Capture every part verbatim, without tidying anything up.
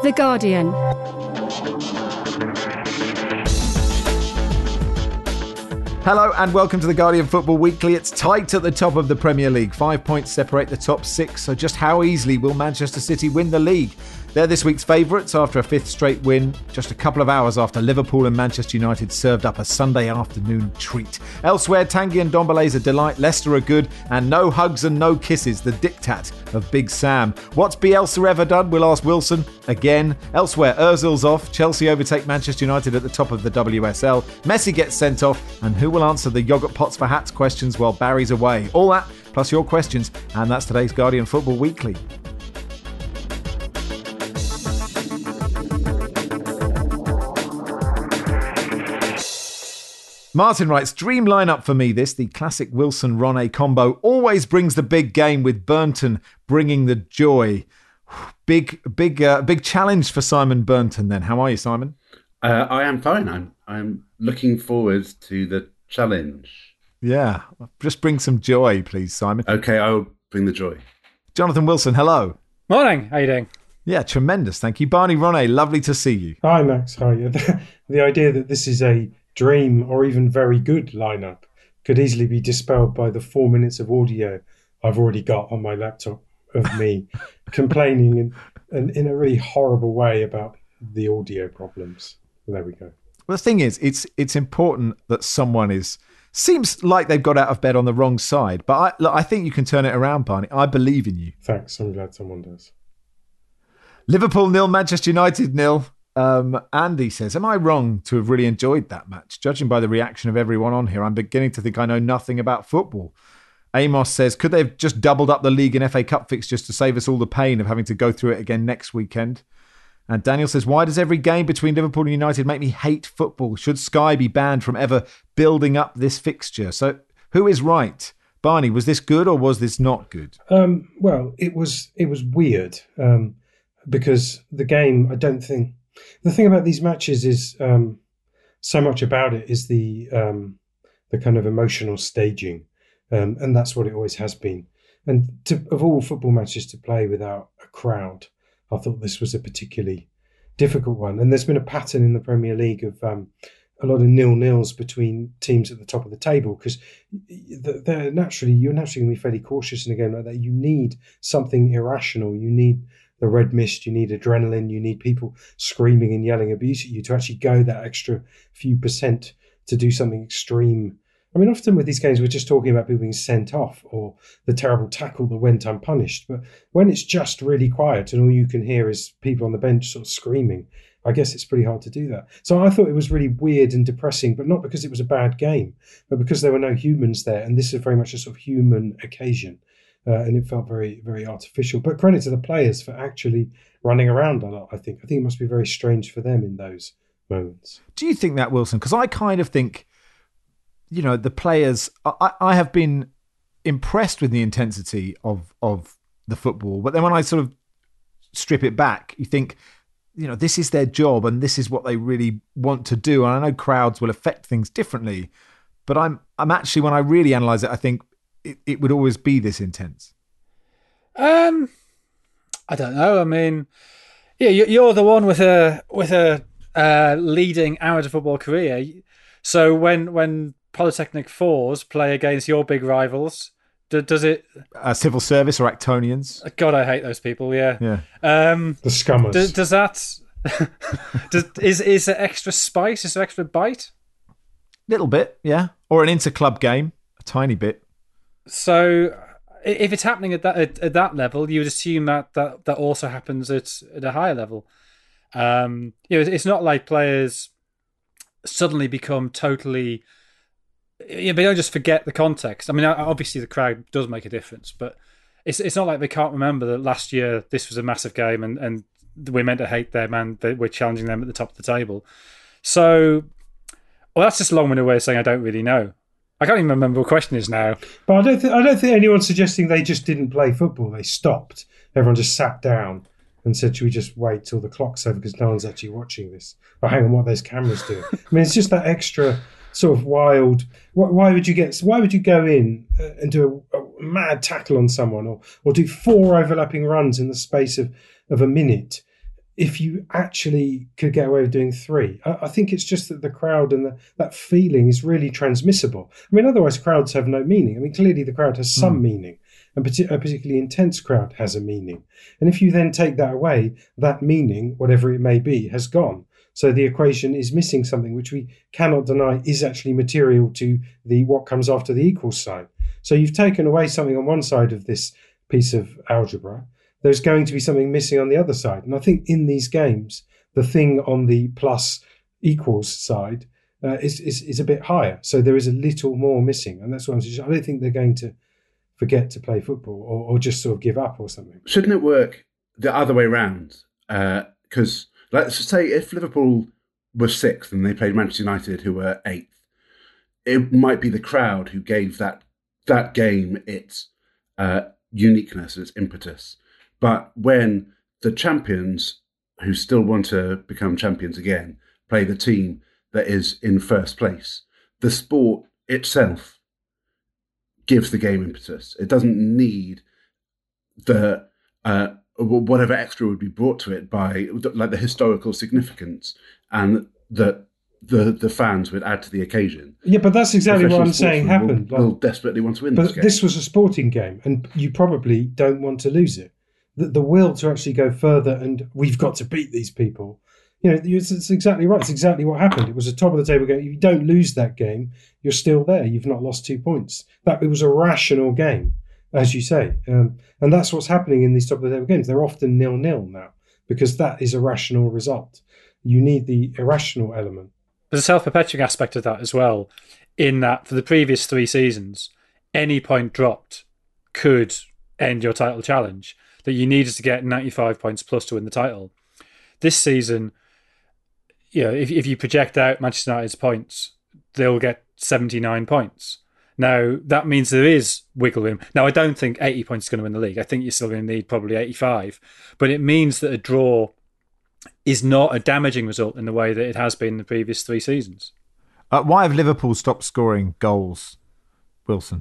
The Guardian. Hello and welcome to the Guardian Football Weekly. It's tight at the top of the Premier League. Five points separate the top six, so just how easily will Manchester City win the league? They're this week's favourites after a fifth straight win, just a couple of hours after Liverpool and Manchester United served up a Sunday afternoon treat. Elsewhere, Tanguy and Ndombele's a delight, Leicester are good, and no hugs and no kisses, the diktat of Big Sam. What's Bielsa ever done? We'll ask Wilson again. Elsewhere, Ozil's off, Chelsea overtake Manchester United at the top of the W S L, Messi gets sent off, and who will answer the yoghurt pots for hats questions while Barry's away? All that, plus your questions, and that's today's Guardian Football Weekly. Martin writes, dream lineup for me this. The classic Wilson-Ronay combo always brings the big game with Burnton bringing the joy. Big, big, uh, big challenge for Simon Burnton then. How are you, Simon? Uh, I am fine. I'm, I'm looking forward to the challenge. Yeah. Just bring some joy, please, Simon. Okay, I'll bring the joy. Jonathan Wilson, hello. Morning. How you doing? Yeah, tremendous. Thank you. Barney Ronay, lovely to see you. Hi, Max. Hi. The, the idea that this is a dream or even very good lineup could easily be dispelled by the four minutes of audio I've already got on my laptop of me complaining in, in, in a really horrible way about the audio problems. There we go. Well, the thing is, it's it's important that someone is... Seems like they've got out of bed on the wrong side, but I, look, I think you can turn it around, Barney. I believe in you. Thanks. I'm glad someone does. Liverpool nil, Manchester United nil. Um, Andy says, am I wrong to have really enjoyed that match? Judging by the reaction of everyone on here, I'm beginning to think I know nothing about football. Amos says, could they have just doubled up the league and F A Cup fixtures to save us all the pain of having to go through it again next weekend? And Daniel says, why does every game between Liverpool and United make me hate football? Should Sky be banned from ever building up this fixture? So who is right? Barney, was this good or was this not good? Um, well, it was, it was weird um, because the game, I don't think... The thing about these matches is um, so much about it is the um, the kind of emotional staging, um, and that's what it always has been. And to, of all football matches to play without a crowd, I thought this was a particularly difficult one. And there's been a pattern in the Premier League of um, a lot of nil-nils between teams at the top of the table because they're naturally you're naturally going to be fairly cautious in a game like that. You need something irrational. You need the red mist, you need adrenaline, you need people screaming and yelling abuse at you to actually go that extra few percent to do something extreme. I mean, often with these games, we're just talking about people being sent off or the terrible tackle that went unpunished. But when it's just really quiet and all you can hear is people on the bench sort of screaming, I guess it's pretty hard to do that. So I thought it was really weird and depressing, but not because it was a bad game, but because there were no humans there. And this is very much a sort of human occasion. Uh, and it felt very, very artificial. But credit to the players for actually running around a lot, I think. I think it must be very strange for them in those moments. Do you think that, Wilson? Because I kind of think, you know, the players... I, I have been impressed with the intensity of, of the football. But then when I sort of strip it back, you think, you know, this is their job and this is what they really want to do. And I know crowds will affect things differently. But I'm I'm actually, when I really analyse it, I think, It, it would always be this intense? Um, I don't know. I mean, yeah, you're the one with a with a uh, leading amateur football career. So when when Polytechnic Fours play against your big rivals, do, does it? Uh, civil service or Actonians? God, I hate those people. Yeah, yeah. Um, the scummers. Does, does that? does, is is there extra spice? Is there extra bite? Little bit, yeah. Or an inter-club game, a tiny bit. So, if it's happening at that at, at that level, you would assume that, that that also happens at, at a higher level. Um, you know, it's not like players suddenly become totally. You know, they don't just forget the context. I mean, obviously the crowd does make a difference, but it's it's not like they can't remember that last year this was a massive game and, and we're meant to hate them and that we're challenging them at the top of the table. So, well, that's just a long-winded way of saying I don't really know. I can't even remember what the question is now. But I don't think I don't think anyone's suggesting they just didn't play football. They stopped. Everyone just sat down and said, "Should we just wait till the clock's over because no one's actually watching this?" Or hang on, what are those cameras doing? I mean, it's just that extra sort of wild. Why would you get? Why would you go in and do a, a mad tackle on someone, or or do four overlapping runs in the space of, of a minute? if you actually could get away with doing three. I, I think it's just that the crowd and the, that feeling is really transmissible. I mean, otherwise crowds have no meaning. I mean, clearly the crowd has some mm. meaning, and partic- a particularly intense crowd has a meaning. And if you then take that away, that meaning, whatever it may be, has gone. So the equation is missing something which we cannot deny is actually material to the what comes after the equals sign. So you've taken away something on one side of this piece of algebra. There's going to be something missing on the other side. And I think in these games, the thing on the plus equals side uh, is, is is a bit higher. So there is a little more missing. And that's what I'm saying. I don't think they're going to forget to play football or, or just sort of give up or something. Shouldn't it work the other way around? Because uh, let's just say if Liverpool were sixth and they played Manchester United, who were eighth, it might be the crowd who gave that that game its uh, uniqueness, its impetus. But when the champions, who still want to become champions again, play the team that is in first place, the sport itself gives the game impetus. It doesn't need the uh, whatever extra would be brought to it by like the historical significance and that the the fans would add to the occasion. Yeah, but that's exactly what I'm saying happened. Will, will desperately want to win but this game. This was a sporting game, and you probably don't want to lose it. The, the will to actually go further, and we've got to beat these people. You know, it's, it's exactly right. It's exactly what happened. It was a top of the table game. If you don't lose that game, you're still there. You've not lost two points. That it was a rational game, as you say, um, and that's what's happening in these top of the table games. They're often nil-nil now because that is a rational result. You need the irrational element. There's a self-perpetuating aspect of that as well, in that for the previous three seasons, any point dropped could end your title challenge, that you needed to get ninety-five points plus to win the title. This season, you know, if, if you project out Manchester United's points, they'll get seventy-nine points. Now, that means there is wiggle room. Now, I don't think eighty points is going to win the league. I think you're still going to need probably eighty-five. But it means that a draw is not a damaging result in the way that it has been in the previous three seasons. Uh, why have Liverpool stopped scoring goals, Wilson?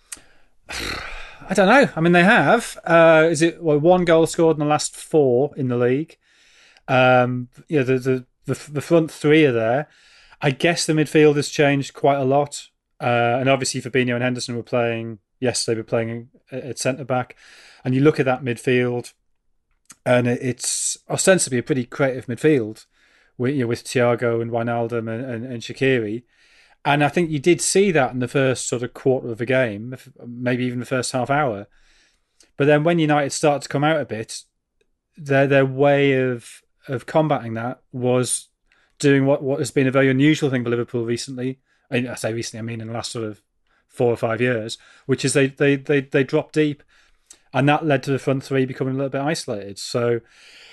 I don't know. I mean, they have. Uh, is it well, one goal scored in the last four in the league? Um, you know, the, the the the front three are there. I guess the midfield has changed quite a lot, uh, and obviously Fabinho and Henderson were playing yesterday. Were playing at centre back, and you look at that midfield, and it's ostensibly a pretty creative midfield with, you know, with Thiago and Wijnaldum and, and, and Shaqiri. And I think you did see that in the first sort of quarter of the game, maybe even the first half hour. But then when United started to come out a bit, their their way of of combating that was doing what, what has been a very unusual thing for Liverpool recently. I, I say recently, I mean in the last sort of four or five years, which is they they they they dropped deep. And that led to the front three becoming a little bit isolated. So,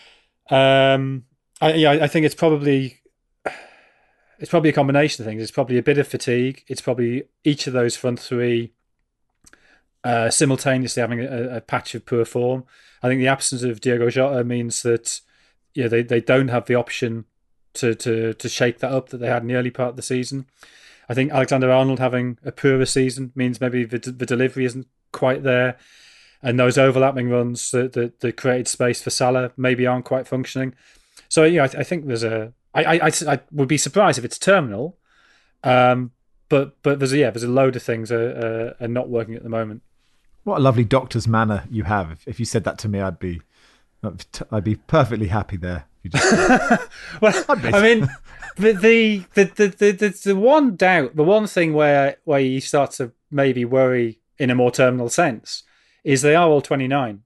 um, I, yeah, I think it's probably it's probably a combination of things. It's probably a bit of fatigue. It's probably each of those front three uh, simultaneously having a, a patch of poor form. I think the absence of Diogo Jota means that you know, they, they don't have the option to, to to shake that up that they had in the early part of the season. I think Alexander-Arnold having a poorer season means maybe the, the delivery isn't quite there. And those overlapping runs that, that, that created space for Salah maybe aren't quite functioning. So, yeah, I, I think there's a... I, I, I would be surprised if it's terminal, um, but but there's a, yeah, there's a load of things are, are, are not working at the moment. What a lovely doctor's manner you have. If, if you said that to me, I'd be I'd be perfectly happy there. You just... well, I mean, the the, the the the the the one doubt, the one thing where where you start to maybe worry in a more terminal sense is they are all twenty-nine.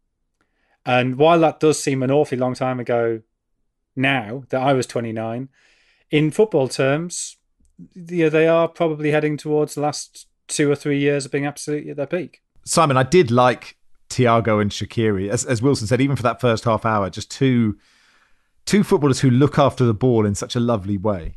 And while that does seem an awfully long time ago now that I was twenty-nine, in football terms, yeah, they are probably heading towards the last two or three years of being absolutely at their peak. Simon, I did like Thiago and Shaqiri. As, as Wilson said, even for that first half hour, just two, two footballers who look after the ball in such a lovely way.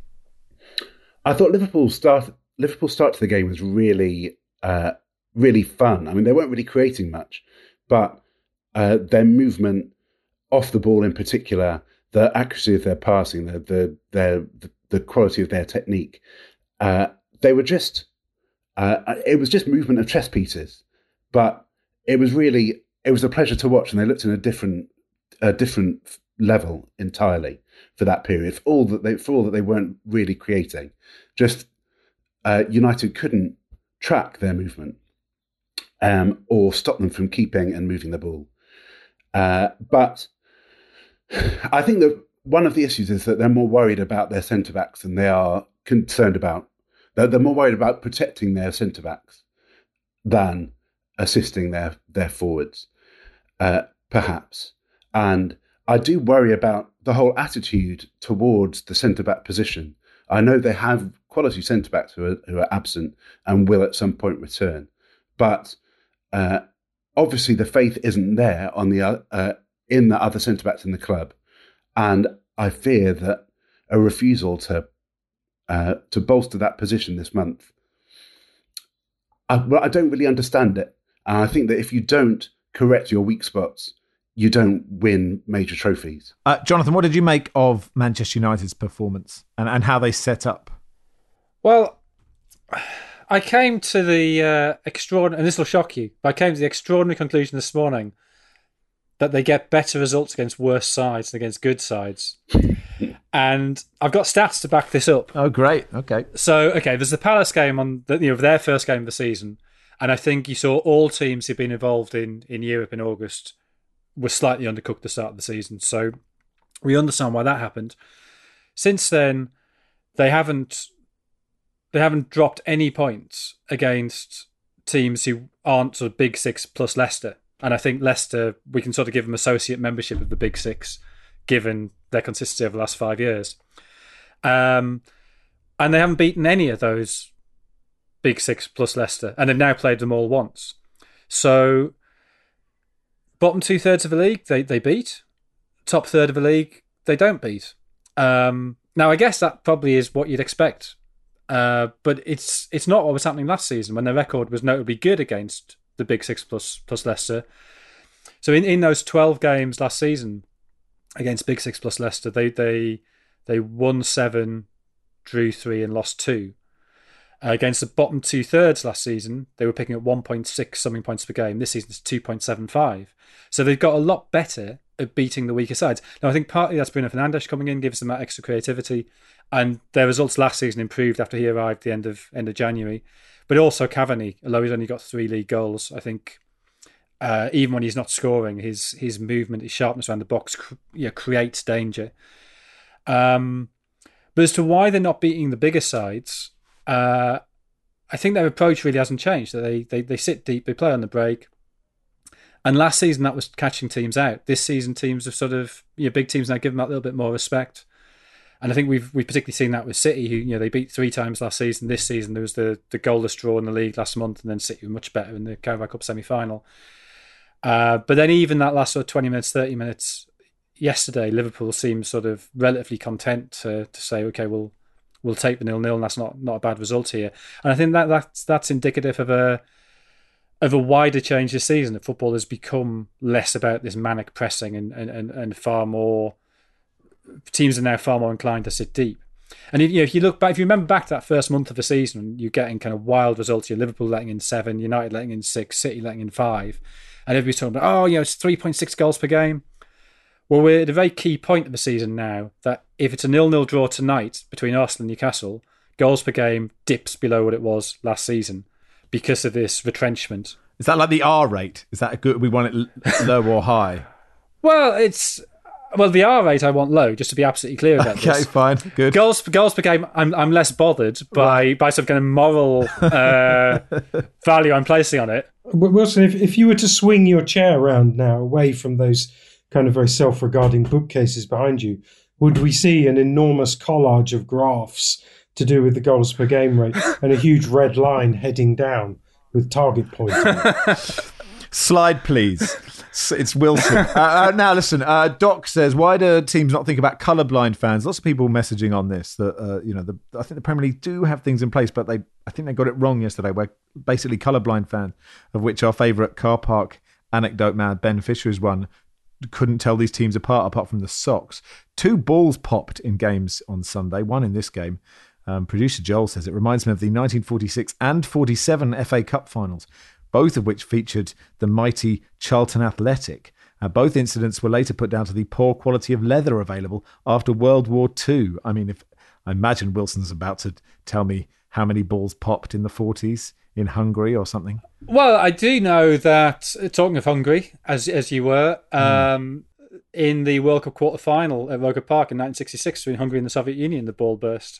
I thought Liverpool's start, Liverpool's start to the game was really... Uh, really fun. I mean, they weren't really creating much, but uh, their movement off the ball in particular, the accuracy of their passing, the the their the, the quality of their technique, uh, they were just uh, it was just movement of chess pieces. But it was really it was a pleasure to watch, and they looked in a different a different level entirely for that period. For all that they, for all that they weren't really creating, just uh, United couldn't track their movement um, or stop them from keeping and moving the ball. Uh, but I think that one of the issues is that they're more worried about their centre backs than they are concerned about. They're, they're more worried about protecting their centre backs than assisting their their forwards, uh, perhaps. And I do worry about the whole attitude towards the centre back position. I know they have quality centre backs who are who are absent and will at some point return, but uh, obviously the faith isn't there on the uh, in the other centre backs in the club, and I fear that a refusal to uh, to bolster that position this month. I, well, I don't really understand it, and I think that if you don't correct your weak spots, you don't win major trophies. Uh, Jonathan, what did you make of Manchester United's performance and, and how they set up? Well, I came to the uh, extraordinary, and this will shock you, but I came to the extraordinary conclusion this morning that they get better results against worse sides than against good sides. And I've got stats to back this up. Oh, great. Okay. So, okay, there's the Palace game on the, you know, their first game of the season. And I think you saw all teams who've been involved in, in Europe in August were slightly undercooked at the start of the season. So we understand why that happened. Since then, they haven't they haven't dropped any points against teams who aren't sort of Big Six plus Leicester. And I think Leicester, we can sort of give them associate membership of the Big Six, given their consistency over the last five years. Um, and they haven't beaten any of those Big Six plus Leicester, and they've now played them all once. So, bottom two-thirds of the league, they, they beat. Top third of the league, they don't beat. Um, now, I guess that probably is what you'd expect. Uh, but it's it's not what was happening last season, when their record was notably good against the Big Six plus plus Leicester. So in, in those twelve games last season against Big Six plus Leicester, they they they won seven, drew three, and lost two. Uh, against the bottom two thirds last season, they were picking up one point six something points per game. This season it's two point seven five. So they've got a lot better at beating the weaker sides. Now I think partly that's Bruno Fernandes coming in, gives them that extra creativity, and their results last season improved after he arrived at the end of end of January. But also Cavani, although he's only got three league goals, I think uh, even when he's not scoring, his his movement, his sharpness around the box, cr- yeah, creates danger. Um, but as to why they're not beating the bigger sides, uh, I think their approach really hasn't changed. They they they sit deep, they play on the break. And last season that was catching teams out. This season teams have sort of, you know, big teams now give them that little bit more respect. And I think we've we've particularly seen that with City, who, you know, they beat three times last season. This season there was the the goalless draw in the league last month, and then City were much better in the Carabao Cup semi-final. Uh, but then even that last sort of twenty minutes, thirty minutes yesterday, Liverpool seemed sort of relatively content to to say, okay, we'll we'll take the nil-nil, and that's not, not a bad result here. And I think that that's that's indicative of a of a wider change this season. That football has become less about this manic pressing and and, and, and far more. Teams are now far more inclined to sit deep. And if you know, if you look back, if you remember back to that first month of the season, you're getting kind of wild results. You're Liverpool letting in seven, United letting in six, City letting in five. And everybody's talking about, oh, you know, it's three point six goals per game. Well, we're at a very key point of the season now that if it's a nil-nil draw tonight between Arsenal and Newcastle, goals per game dips below what it was last season because of this retrenchment. Is that like the R rate? Is that a good? We want it low or high? Well, it's... Well, the R rate I want low, just to be absolutely clear about okay, this. Okay, fine, good. Goals, goals per game, I'm I'm less bothered by, right. by some kind of moral uh, value I'm placing on it. Wilson, if, if you were to swing your chair around now, away from those kind of very self-regarding bookcases behind you, would we see an enormous collage of graphs to do with the goals per game rate and a huge red line heading down with target pointing? Slide, please. It's Wilson. uh, uh, now, listen. Uh, Doc says, "Why do teams not think about colourblind fans?" Lots of people messaging on this. That uh, you know, the, I think the Premier League do have things in place, but they, I think they got it wrong yesterday. Where basically colourblind fan, of which our favourite car park anecdote man Ben Fisher is one, couldn't tell these teams apart apart from the socks. Two balls popped in games on Sunday. One in this game. Um, producer Joel says it reminds me of the nineteen forty-six and forty-seven F A Cup finals, both of which featured the mighty Charlton Athletic. Uh, both incidents were later put down to the poor quality of leather available after World War Two. I mean, if I imagine Wilson's about to tell me how many balls popped in the forties in Hungary or something. Well, I do know that, talking of Hungary, as as you were, um, mm. in the World Cup quarter-final at Roker Park in nineteen sixty-six between Hungary and the Soviet Union, the ball burst.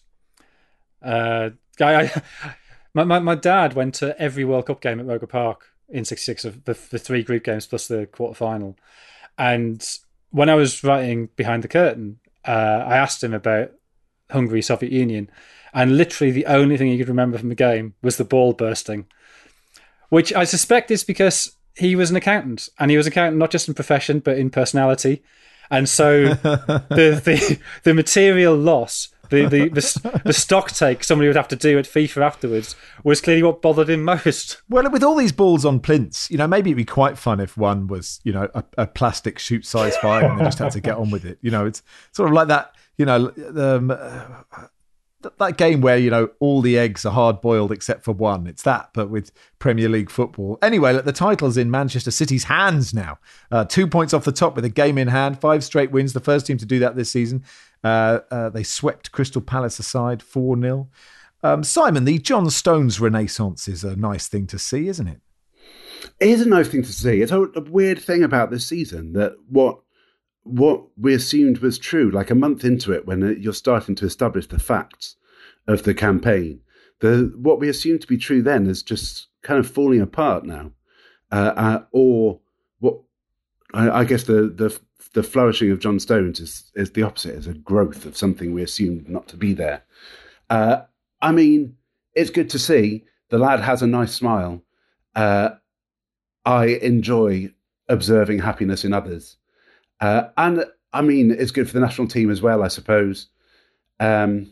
Uh, guy, I, my, my my dad went to every World Cup game at Roker Park in sixty-six, of the, the three group games plus the quarter-final. And when I was writing Behind the Curtain, uh, I asked him about Hungary, Soviet Union, and literally the only thing he could remember from the game was the ball bursting, which I suspect is because he was an accountant, and he was an accountant not just in profession but in personality, and so the, the the material loss, the the, the the stock take somebody would have to do at FIFA afterwards was clearly what bothered him most. Well, with all these balls on plinths, you know, maybe it'd be quite fun if one was, you know, a, a plastic shoot size five and they just had to get on with it. You know, it's sort of like that, you know, um, uh, that game where, you know, all the eggs are hard boiled except for one. It's that, but with Premier League football. Anyway, look, the title's in Manchester City's hands now. Uh, two points off the top with a game in hand, five straight wins. The first team to do that this season. Uh, uh, they swept Crystal Palace aside four nil. Um, Simon, the John Stones renaissance is a nice thing to see, isn't it? It is a nice thing to see. It's a, a weird thing about this season that what what we assumed was true, like a month into it, when you're starting to establish the facts of the campaign, the what we assumed to be true then is just kind of falling apart now. Uh, uh, or what I, I guess the, the the flourishing of John Stones is, is the opposite, is a growth of something we assumed not to be there. Uh, I mean, it's good to see. The lad has a nice smile. Uh, I enjoy observing happiness in others. Uh, and, I mean, it's good for the national team as well, I suppose. Um,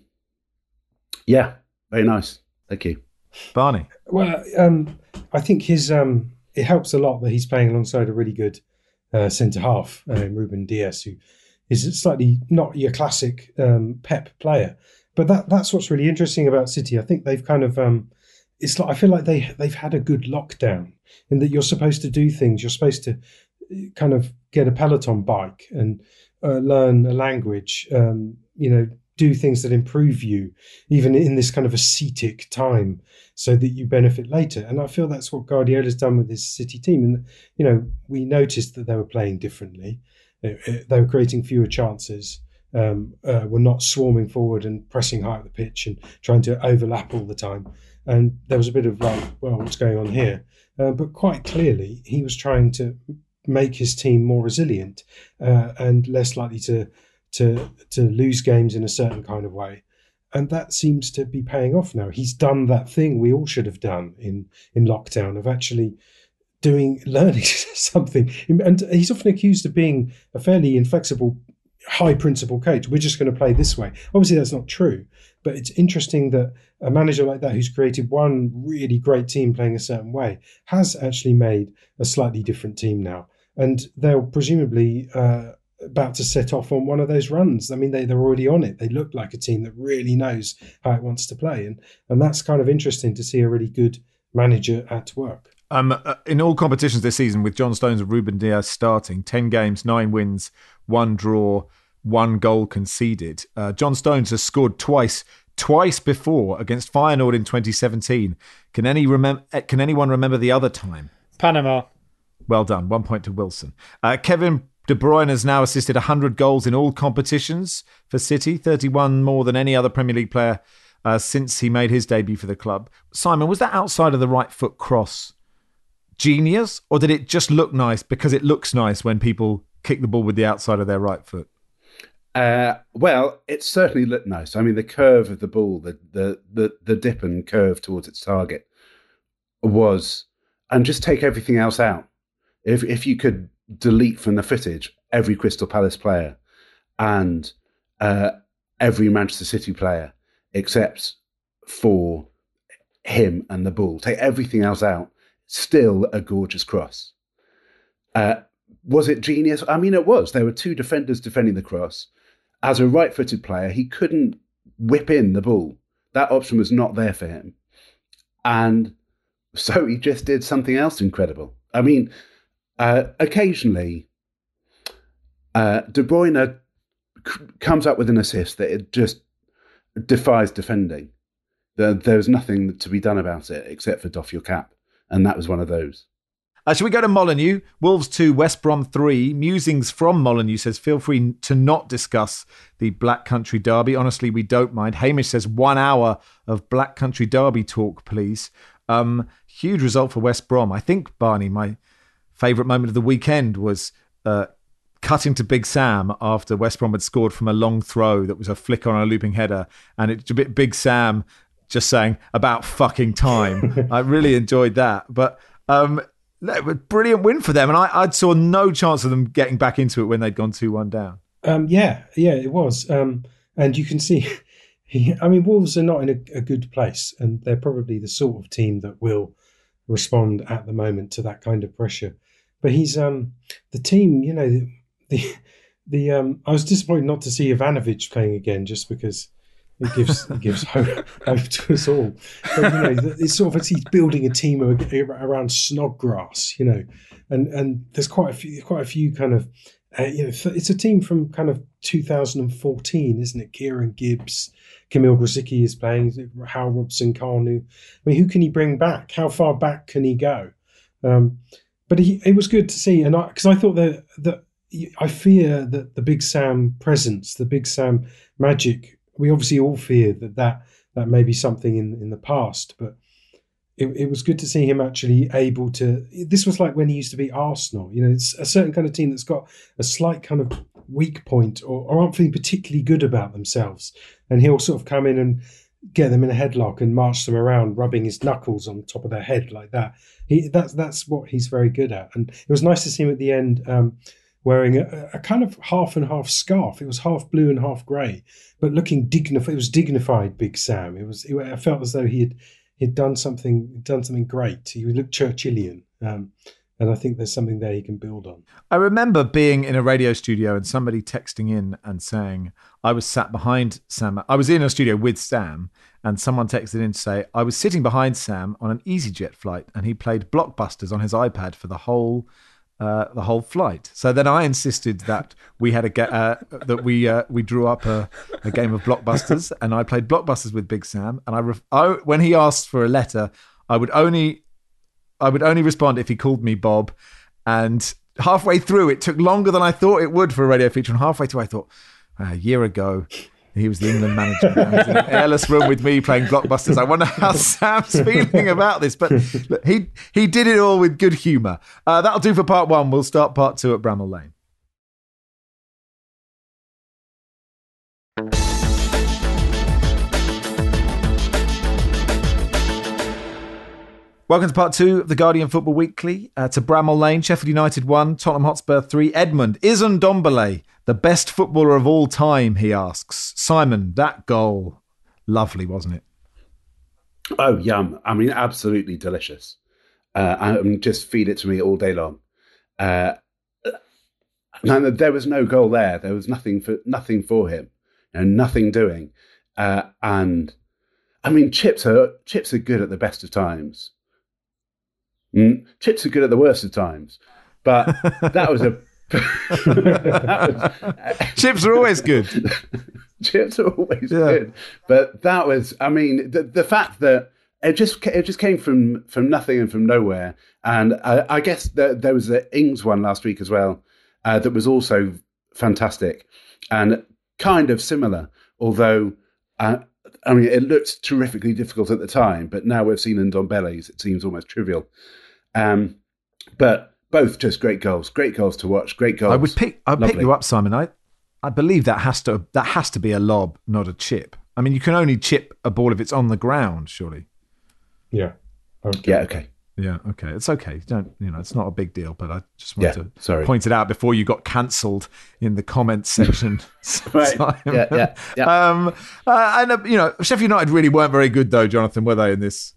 yeah, very nice. Thank you. Barney? Well, um, I think his um, it helps a lot that he's playing alongside a really good uh, centre-half, uh, Ruben Dias, who is slightly not your classic um, Pep player. But that that's what's really interesting about City. I think they've kind of... Um, it's like I feel like they, they've had a good lockdown in that you're supposed to do things. You're supposed to kind of get a Peloton bike and uh, learn a language, um, you know, do things that improve you, even in this kind of ascetic time, so that you benefit later. And I feel that's what Guardiola's done with his City team. And, you know, we noticed that they were playing differently. They were creating fewer chances, um, uh, were not swarming forward and pressing high up the pitch and trying to overlap all the time. And there was a bit of like, well, what's going on here? Uh, but quite clearly, he was trying to make his team more resilient uh, and less likely to to to lose games in a certain kind of way. And that seems to be paying off now. He's done that thing we all should have done in, in lockdown of actually doing, learning something. And he's often accused of being a fairly inflexible, high principle coach. We're just going to play this way. Obviously, that's not true. But it's interesting that a manager like that who's created one really great team playing a certain way has actually made a slightly different team now. And they're presumably uh, about to set off on one of those runs. I mean, they, they're already on it. They look like a team that really knows how it wants to play. And, and that's kind of interesting to see a really good manager at work. Um, in all competitions this season, with John Stones and Ruben Dias starting, ten games, nine wins, one draw, one goal conceded. Uh, John Stones has scored twice, twice before against Feyenoord in twenty seventeen. Can any remem- Can anyone remember the other time? Panama. Well done. One point to Wilson. Uh, Kevin De Bruyne has now assisted one hundred goals in all competitions for City, thirty-one more than any other Premier League player uh, since he made his debut for the club. Simon, was that outside of the right foot cross genius, or did it just look nice because it looks nice when people kick the ball with the outside of their right foot? Uh, well, it certainly looked nice. I mean, the curve of the ball, the the the, the dip and curve towards its target was, and just take everything else out. If if you could delete from the footage every Crystal Palace player and uh, every Manchester City player except for him and the ball, take everything else out, still a gorgeous cross. Uh, was it genius? I mean, it was. There were two defenders defending the cross. As a right-footed player, he couldn't whip in the ball. That option was not there for him. And so he just did something else incredible. I mean, uh, occasionally Uh, De Bruyne c- comes up with an assist that it just defies defending. There, there's nothing to be done about it except for doff your cap. And that was one of those. Uh, shall we go to Molineux? Wolves two, West Brom three. Musings from Molineux says, feel free to not discuss the Black Country Derby. Honestly, we don't mind. Hamish says, one hour of Black Country Derby talk, please. Um, huge result for West Brom. I think, Barney, my favourite moment of the weekend was uh, cutting to Big Sam after West Brom had scored from a long throw that was a flick on a looping header. And it's a bit Big Sam just saying, about fucking time. I really enjoyed that. But... Um, brilliant win for them, and I, I saw no chance of them getting back into it when they'd gone two one down. Um, yeah, yeah, it was. Um, and you can see, I mean, Wolves are not in a, a good place, and they're probably the sort of team that will respond at the moment to that kind of pressure. But he's um, the team, you know, the the, the um, I was disappointed not to see Ivanovic playing again, just because it gives it gives hope, hope to us all. But, you know, it's sort of as he's building a team around Snodgrass, you know, and and there's quite a few quite a few kind of uh, you know, it's a team from kind of two thousand fourteen, isn't it? Kieran Gibbs, Kamil Grosicki is playing, Hal Robson, Carnu. I mean, who can he bring back? How far back can he go? Um, but he, it was good to see, and because I, I thought that that I fear that the Big Sam presence, the Big Sam magic. We obviously all fear that that, that may be something in, in the past, but it, it was good to see him actually able to. This was like when he used to be Arsenal. You know, it's a certain kind of team that's got a slight kind of weak point or, or aren't feeling particularly good about themselves. And he'll sort of come in and get them in a headlock and march them around, rubbing his knuckles on the top of their head like that. He That's, that's what he's very good at. And it was nice to see him at the end um, wearing a, a kind of half and half scarf. It was half blue and half grey, but looking dignified. It was dignified, Big Sam. It was. It, I felt as though he had he'd done something done something great. He looked Churchillian, um, and I think there's something there he can build on. I remember being in a radio studio and somebody texting in and saying I was sat behind Sam. I was in a studio with Sam, and someone texted in to say I was sitting behind Sam on an EasyJet flight, and he played Blockbusters on his iPad for the whole. Uh, the whole flight. So then I insisted that we had a ga- uh, that we uh, we drew up a, a game of Blockbusters, and I played Blockbusters with Big Sam. And I, ref- I when he asked for a letter, I would only I would only respond if he called me Bob. And halfway through, it took longer than I thought it would for a radio feature. And halfway through, I thought a year ago. He was the England manager. He was in an airless room with me playing Blockbusters. I wonder how Sam's feeling about this. But look, he he did it all with good humour. Uh, that'll do for part one. We'll start part two at Bramall Lane. Welcome to part two of the Guardian Football Weekly. Uh, to Bramall Lane, Sheffield United one, Tottenham Hotspur three. Edmund, is Ndombele the best footballer of all time, he asks. Simon, that goal, lovely, wasn't it? Oh, yum. I mean, absolutely delicious. Uh, I um, just feed it to me all day long. Uh, no, there was no goal there. There was nothing for nothing for him. You know, nothing doing. Uh, and, I mean, chips are, chips are good at the best of times. Mm, chips are good at the worst of times. But that was a... that was, chips are always good. Chips are always yeah. good, but that was, I mean, the the fact that it just it just came from from nothing and from nowhere. And I, I guess that there was the Ings one last week as well uh, that was also fantastic and kind of similar. Although, uh, I mean, it looked terrifically difficult at the time, but now we've seen Ndombele's, it seems almost trivial. Um, but. Both just great goals, great goals to watch, great goals. I would pick, I would pick you up, Simon. I, I believe that has to that has to be a lob, not a chip. I mean, you can only chip a ball if it's on the ground, surely. Yeah. Okay. Yeah. Okay. Yeah. Okay. It's okay. Don't you know? It's not a big deal, but I just wanted yeah, to sorry. point it out before you got cancelled in the comments section. right. Simon. Yeah. Yeah. Yeah. Um. Uh, and uh, you know, Sheffield United really weren't very good, though, Jonathan. Were they in this?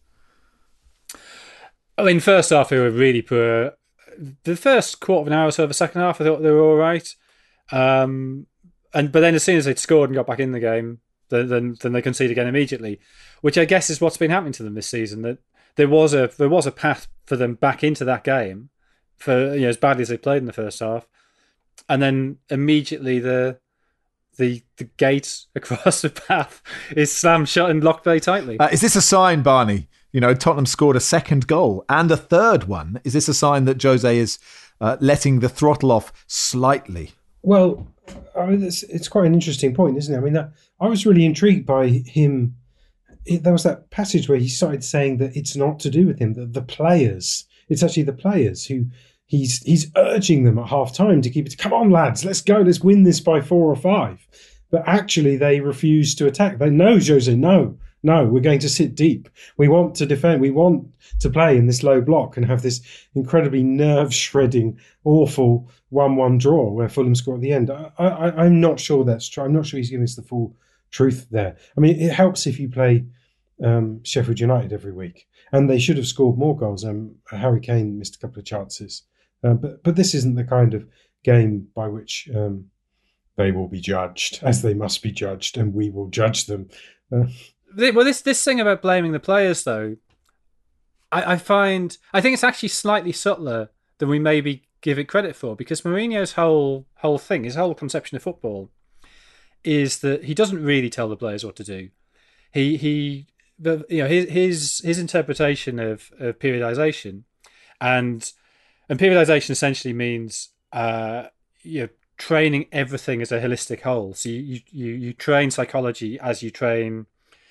I mean, first half they were really poor. The first quarter of an hour or so of the second half, I thought they were all right. Um, and but then as soon as they'd scored and got back in the game, then then, then they conceded again immediately, which I guess is what's been happening to them this season. That there was a there was a path for them back into that game, for you know as badly as they played in the first half. and then immediately the the the gate across the path is slammed shut and locked very tightly. Uh, is this a sign, Barney? You know, Tottenham scored a second goal and a third one. Is this a sign that Jose is uh, letting the throttle off slightly? Well, I mean, it's, it's quite an interesting point, isn't it? I mean, that, I was really intrigued by him. It, there was that passage where he started saying that it's not to do with him, that the players, it's actually the players who he's he's urging them at half time to keep it. Come on, lads, let's go, let's win this by four or five. But actually, they refuse to attack. They know, Jose, no. No, we're going to sit deep. We want to defend. We want to play in this low block and have this incredibly nerve-shredding, awful one one draw where Fulham score at the end. I, I, I'm not sure that's true. I'm not sure he's giving us the full truth there. I mean, it helps if you play um, Sheffield United every week. And they should have scored more goals. Um, Harry Kane missed a couple of chances. Uh, but, but this isn't the kind of game by which um, they will be judged, as they must be judged, and we will judge them. Uh, Well, this this thing about blaming the players, though, I, I find I think it's actually slightly subtler than we maybe give it credit for, because Mourinho's whole whole thing, his whole conception of football, is that he doesn't really tell the players what to do. He he, the, you know, his his his interpretation of, of periodization, and and periodization essentially means uh, you know, training everything as a holistic whole. So you you you train psychology as you train.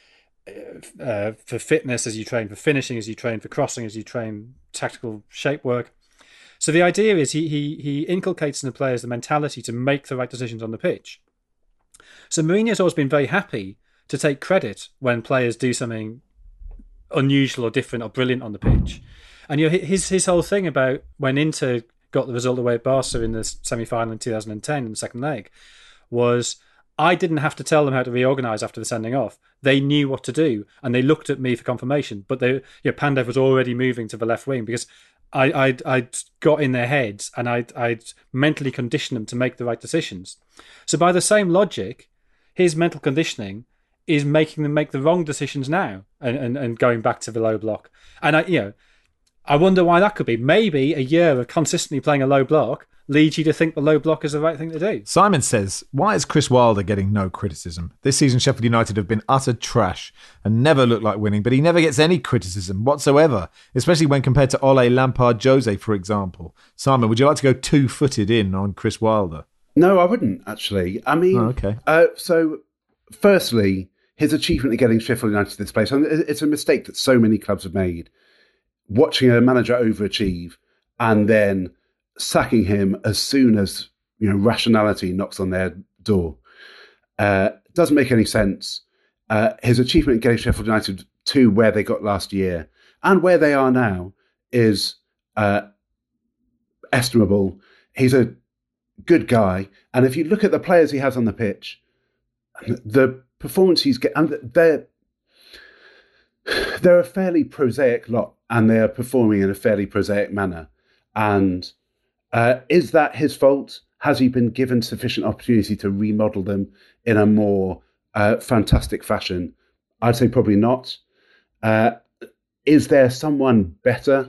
Uh, for fitness, as you train for finishing, as you train for crossing, as you train tactical shape work. So the idea is he he he inculcates in the players the mentality to make the right decisions on the pitch. So Mourinho's always been very happy to take credit when players do something unusual or different or brilliant on the pitch. And you know, his his whole thing about when Inter got the result away at Barca in the semi-final in two thousand ten in the second leg was, I didn't have to tell them how to reorganise after the sending off. They knew what to do, and they looked at me for confirmation. But they, you know, Pandev was already moving to the left wing because I, I'd, I'd got in their heads and I'd, I'd mentally conditioned them to make the right decisions. So by the same logic, his mental conditioning is making them make the wrong decisions now and, and, and going back to the low block. And I, you know, I wonder why that could be. Maybe a year of consistently playing a low block leads you to think the low block is the right thing to do. Simon says, why is Chris Wilder getting no criticism? This season, Sheffield United have been utter trash and never look like winning, but he never gets any criticism whatsoever, especially when compared to Ole, Lampard, Jose, for example. Simon, would you like to go two-footed in on Chris Wilder? No, I wouldn't, actually. I mean, oh, okay. uh, so firstly, his achievement in getting Sheffield United to this place, and it's a mistake that so many clubs have made, watching a manager overachieve and then sacking him as soon as, you know, rationality knocks on their door. Uh, doesn't make any sense. Uh, his achievement in getting Sheffield United to where they got last year and where they are now is uh, estimable. He's a good guy. And if you look at the players he has on the pitch, the performance he's getting, they're, they're a fairly prosaic lot and they are performing in a fairly prosaic manner. And Uh, is that his fault? Has he been given sufficient opportunity to remodel them in a more uh, fantastic fashion? I'd say probably not. Uh, is there someone better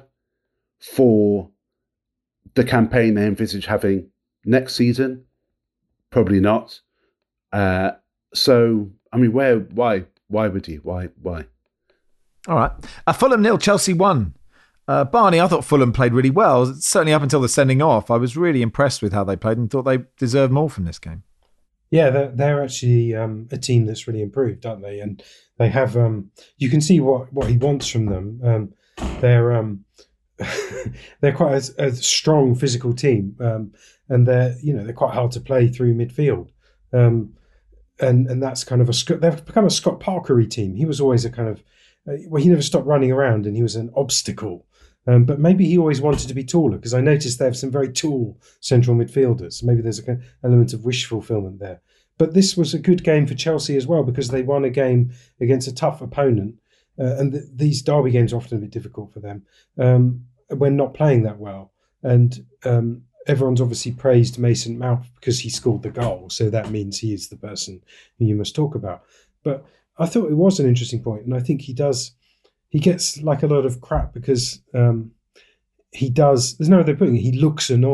for the campaign they envisage having next season? Probably not. Uh, so, I mean, where? Why? Why would you? Why? Why? All right. Uh, Fulham nil, Chelsea one. Uh, Barney, I thought Fulham played really well. Certainly up until the sending off, I was really impressed with how they played and thought they deserved more from this game. Yeah, they're, they're actually um, a team that's really improved, aren't they? And they have, um, you can see what, what he wants from them. Um, they're um, they're quite a, a strong physical team, um, and they're you know they're quite hard to play through midfield. Um, and and that's kind of a they've become a Scott Parker-y team. He was always a kind of uh, well, he never stopped running around, and he was an obstacle. Um, but maybe he always wanted to be taller, because I noticed they have some very tall central midfielders. Maybe there's an element of wish fulfillment there. But this was a good game for Chelsea as well, because they won a game against a tough opponent. Uh, and th- these derby games are often a bit difficult for them um, when not playing that well. And um, everyone's obviously praised Mason Mount because he scored the goal. So that means he is the person who you must talk about. But I thought it was an interesting point, and I think he does... He gets like a lot of crap because um, he does. There's no other putting it. He looks annoying,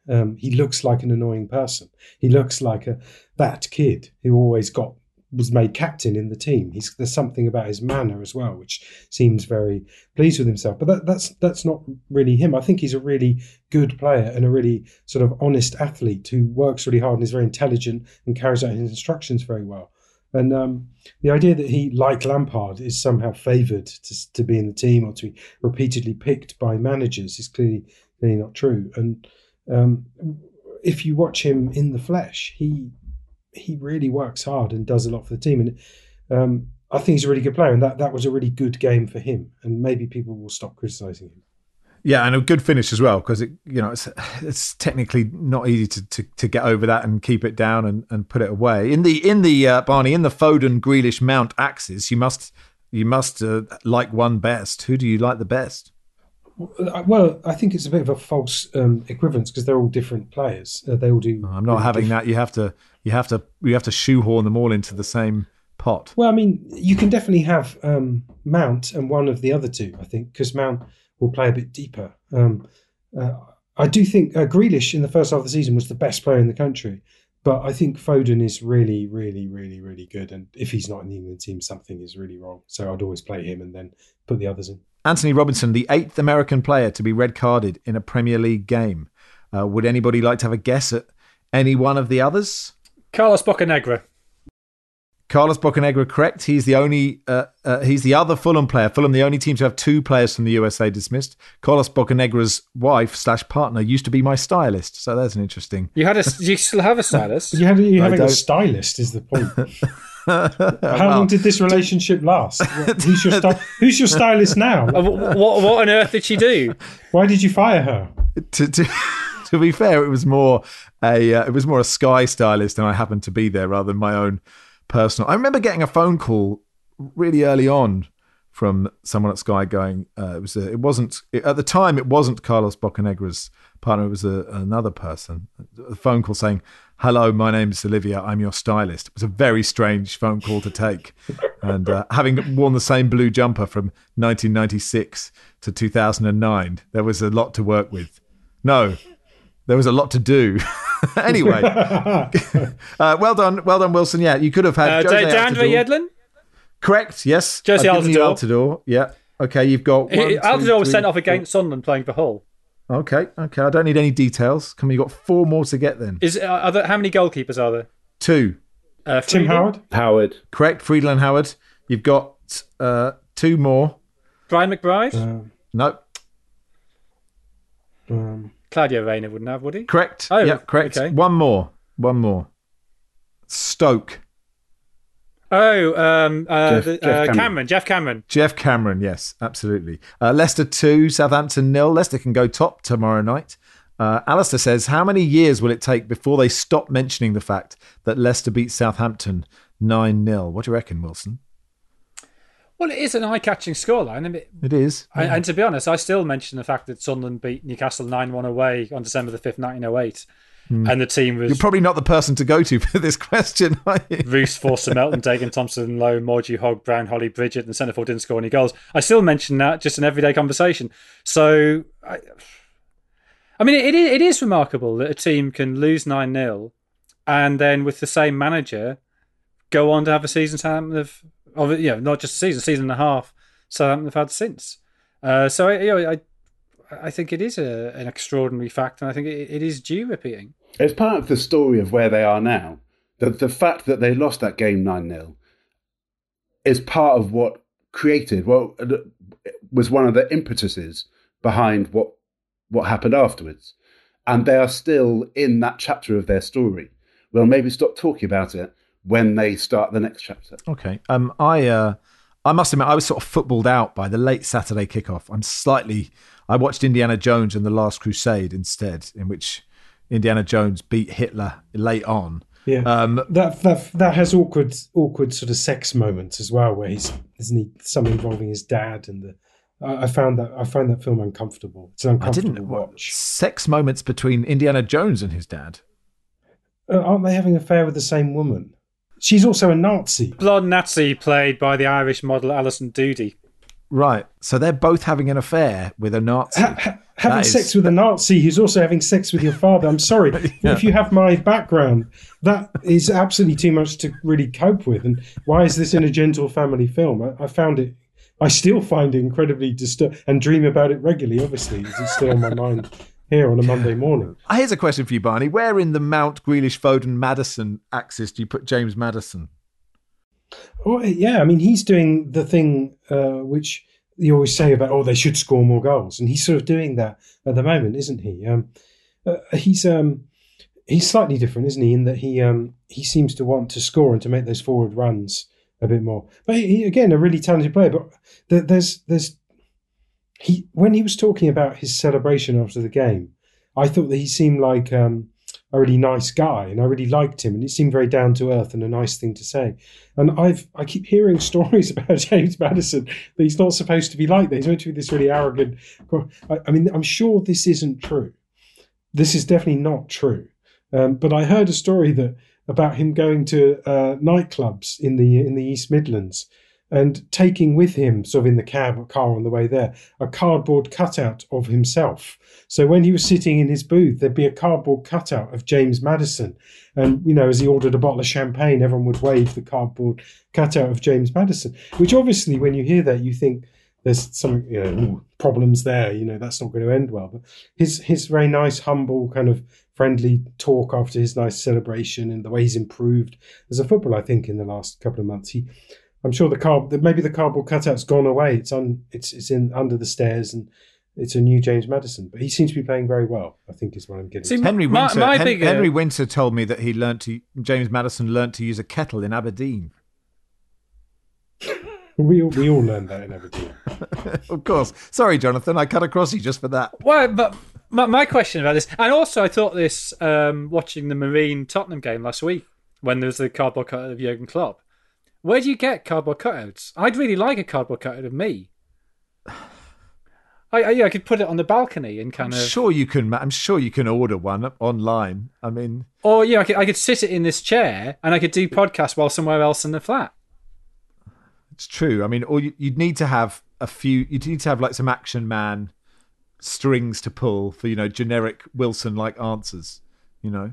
Um, he looks like an annoying person. He looks like a that kid who always got was made captain in the team. He's, there's something about his manner as well, which seems very pleased with himself. But that, that's that's not really him. I think he's a really good player and a really sort of honest athlete who works really hard and is very intelligent and carries out his instructions very well. And um, the idea that he, like Lampard, is somehow favoured to, to be in the team or to be repeatedly picked by managers is clearly, clearly not true. And um, if you watch him in the flesh, he he really works hard and does a lot for the team. And um, I think he's a really good player, and that, that was a really good game for him. And maybe people will stop criticising him. Yeah, and a good finish as well, because it, you know, it's it's technically not easy to, to, to get over that and keep it down and, and put it away. In the in the uh, Barney in the Foden, Grealish, Mount axis, you must you must uh, like one best. Who do you like the best? Well, I think it's a bit of a false um, equivalence because they're all different players. Uh, they all do. I'm not really having different. that. You have to you have to you have to shoehorn them all into the same pot. Well, I mean, you can definitely have um, Mount and one of the other two. I think because Mount will play a bit deeper. Um, uh, I do think uh, Grealish in the first half of the season was the best player in the country, but I think Foden is really, really, really, really good. And if he's not in the England team, something is really wrong. So I'd always play him and then put the others in. Anthony Robinson, the eighth American player to be red carded in a Premier League game. Uh, would anybody like to have a guess at any one of the others? Carlos Bocanegra. Carlos Bocanegra, correct. He's the only. Uh, uh, he's the other Fulham player. Fulham, the only team to have two players from the U S A dismissed. Carlos Bocanegra's wife slash partner used to be my stylist, so that's an interesting. You had a. You still have a stylist. You had you I having don't- a stylist is the point. How Well, long did this relationship last? What- Who's your sty- Who's your stylist now? Uh, wh- what what on earth did she do? Why did you fire her? to, to, to be fair, it was more a uh, it was more a Sky stylist, and I happened to be there rather than my own personal. I remember getting a phone call really early on from someone at Sky going, uh, it was a, it wasn't it, at the time it wasn't Carlos Bocanegra's partner, it was a, another person. A phone call saying, "Hello, my name's Olivia, I'm your stylist." It was a very strange phone call to take, and uh, having worn the same blue jumper from nineteen ninety-six to two thousand nine, there was a lot to work with. No, there was a lot to do. Anyway, uh, well done, well done, Wilson. Yeah, you could have had Uh, Jose De- DeAndre Altidore. Yedlin. Correct. Yes, Jose I've given you Altidore. Altidore. Yeah. Okay, you've got. One, He- two, Altidore was three, sent off four. against Sunderland playing for Hull. Okay, okay. I don't need any details. Come on, you've got four more to get then. Is uh, are there, how many goalkeepers are there? Two. Uh, Tim Friedel, Howard? Howard. Correct. Friedel and Howard. You've got uh, two more. Brian McBride, Um, No. um, Claudio Reyna wouldn't have, would he? Correct. Oh, yeah, correct. okay. One more. One more. Stoke. Oh, um, uh, Jeff- the, Jeff uh, Cameron. Cameron, Jeff Cameron. Jeff Cameron, yes, absolutely. Uh, Leicester two, Southampton nil. Leicester can go top tomorrow night. Uh, Alistair says, how many years will it take before they stop mentioning the fact that Leicester beat Southampton nine nil? What do you reckon, Wilson? Well, it is an eye-catching scoreline. I mean, It is. I, and to be honest, I still mention the fact that Sunderland beat Newcastle nine one away on December the fifth, nineteen oh eight. And the team was You're probably not the person to go to for this question, are you? Roos, Forster, Melton, Dagan, Thompson, Lowe, Morgie, Hogg, Brown, Holly, Bridget, and Centreforward didn't score any goals. I still mention that just in everyday conversation. So, I, I mean, it, it is remarkable that a team can lose nine nil and then with the same manager go on to have a season Southampton have, of, you know, not just a season, season and a half Southampton have had since. Uh, so, I, you know, I, I think it is a, an extraordinary fact, and I think it, it is due repeating. It's part of the story of where they are now. The, the fact that they lost that game nine nil is part of what created, well, was one of the impetuses behind what what happened afterwards. And they are still in that chapter of their story. We'll maybe stop talking about it when they start the next chapter. Okay. Um, I uh, I must admit, I was sort of footballed out by the late Saturday kickoff. I'm slightly... I watched Indiana Jones and The Last Crusade instead, in which Indiana Jones beat Hitler late on. yeah, Um, that that that has awkward awkward sort of sex moments as well, where he's isn't he something involving his dad and the. I I found that I find that film uncomfortable. It's an I uncomfortable didn't watch. Sex moments between Indiana Jones and his dad. Uh, aren't they having an affair with the same woman? She's also a Nazi. Blonde Nazi played by the Irish model Alison Doody. Right. So they're both having an affair with a Nazi. Ha- ha- having is, sex with a Nazi who's also having sex with your father. I'm sorry. yeah. If you have my background, that is absolutely too much to really cope with. And why is this in a gentle family film? I, I found it, I still find it incredibly disturbing and dream about it regularly, obviously. It's still on my mind here on a Monday morning. Here's a question for you, Barney. Where in the Mount, Grealish, Foden, Maddison axis do you put James Maddison? Oh, yeah, I mean, he's doing the thing uh, which you always say about, oh, they should score more goals. And he's sort of doing that at the moment, isn't he? Um, uh, he's um, he's slightly different, isn't he, in that he um, he seems to want to score and to make those forward runs a bit more. But he, he, again, a really talented player. But there, there's there's he when he was talking about his celebration after the game, I thought that he seemed like um, a really nice guy, and I really liked him, and it seemed very down to earth and a nice thing to say. And I've I keep hearing stories about James Maddison that he's not supposed to be like that. He's meant to be this really arrogant. I, I mean, I'm sure this isn't true. This is definitely not true. Um, but I heard a story that about him going to uh, nightclubs in the in the East Midlands and taking with him, sort of in the cab or car on the way there, a cardboard cutout of himself. So when he was sitting in his booth, there'd be a cardboard cutout of James Maddison. And, you know, as he ordered a bottle of champagne, everyone would wave the cardboard cutout of James Maddison, which obviously when you hear that, you think there's some, you know, ooh, problems there, you know, that's not going to end well. But his, his very nice, humble, kind of friendly talk after his nice celebration and the way he's improved as a footballer, I think, in the last couple of months, he... I'm sure the card, maybe the cardboard cutout's gone away. It's on, it's it's in under the stairs, and it's a new James Maddison. But he seems to be playing very well, I think, is what I'm getting. See, Henry Winter, my, my Hen- bigger... Henry Winter told me that he learnt to James Maddison learnt to use a kettle in Aberdeen. we all, we all learned that in Aberdeen. Of course. Sorry, Jonathan, I cut across you just for that. Well, but my, my question about this, and also I thought this um, watching the Marine Tottenham game last week when there was the cardboard cutout of Jurgen Klopp. Where do you get cardboard cutouts? I'd really like a cardboard cutout of me. I, I, yeah, I could put it on the balcony and kind I'm of. Sure, you can. I'm sure you can order one online. I mean, or yeah, I could, I could sit it in this chair and I could do podcasts while somewhere else in the flat. It's true. I mean, or you, you'd need to have a few. You'd need to have like some Action Man strings to pull for, you know, generic Wilson-like answers. You know.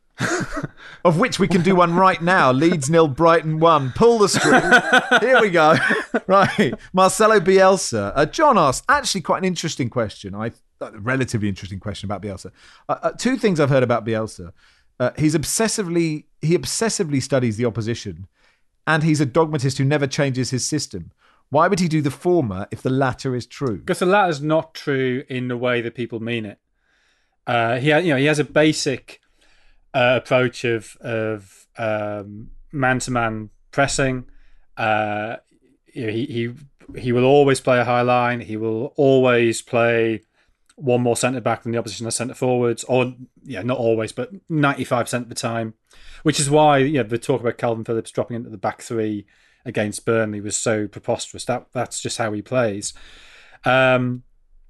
Of which we can do one right now. Leeds nil, Brighton one. Pull the string. Here we go. Right. Marcelo Bielsa. Uh, John asked, actually quite an interesting question. I uh, relatively interesting question about Bielsa. Uh, uh, two things I've heard about Bielsa. Uh, he's obsessively he obsessively studies the opposition, and he's a dogmatist who never changes his system. Why would he do the former if the latter is true? Because the latter is not true in the way that people mean it. Uh, he, ha- you know, he has a basic Uh, approach of of um, man-to-man pressing. Uh, you know, he he he will always play a high line. He will always play one more centre back than the opposition has centre forwards, or yeah, not always, but ninety-five percent of the time. Which is why, you know, the talk about Calvin Phillips dropping into the back three against Burnley was so preposterous. That that's just how he plays. Um,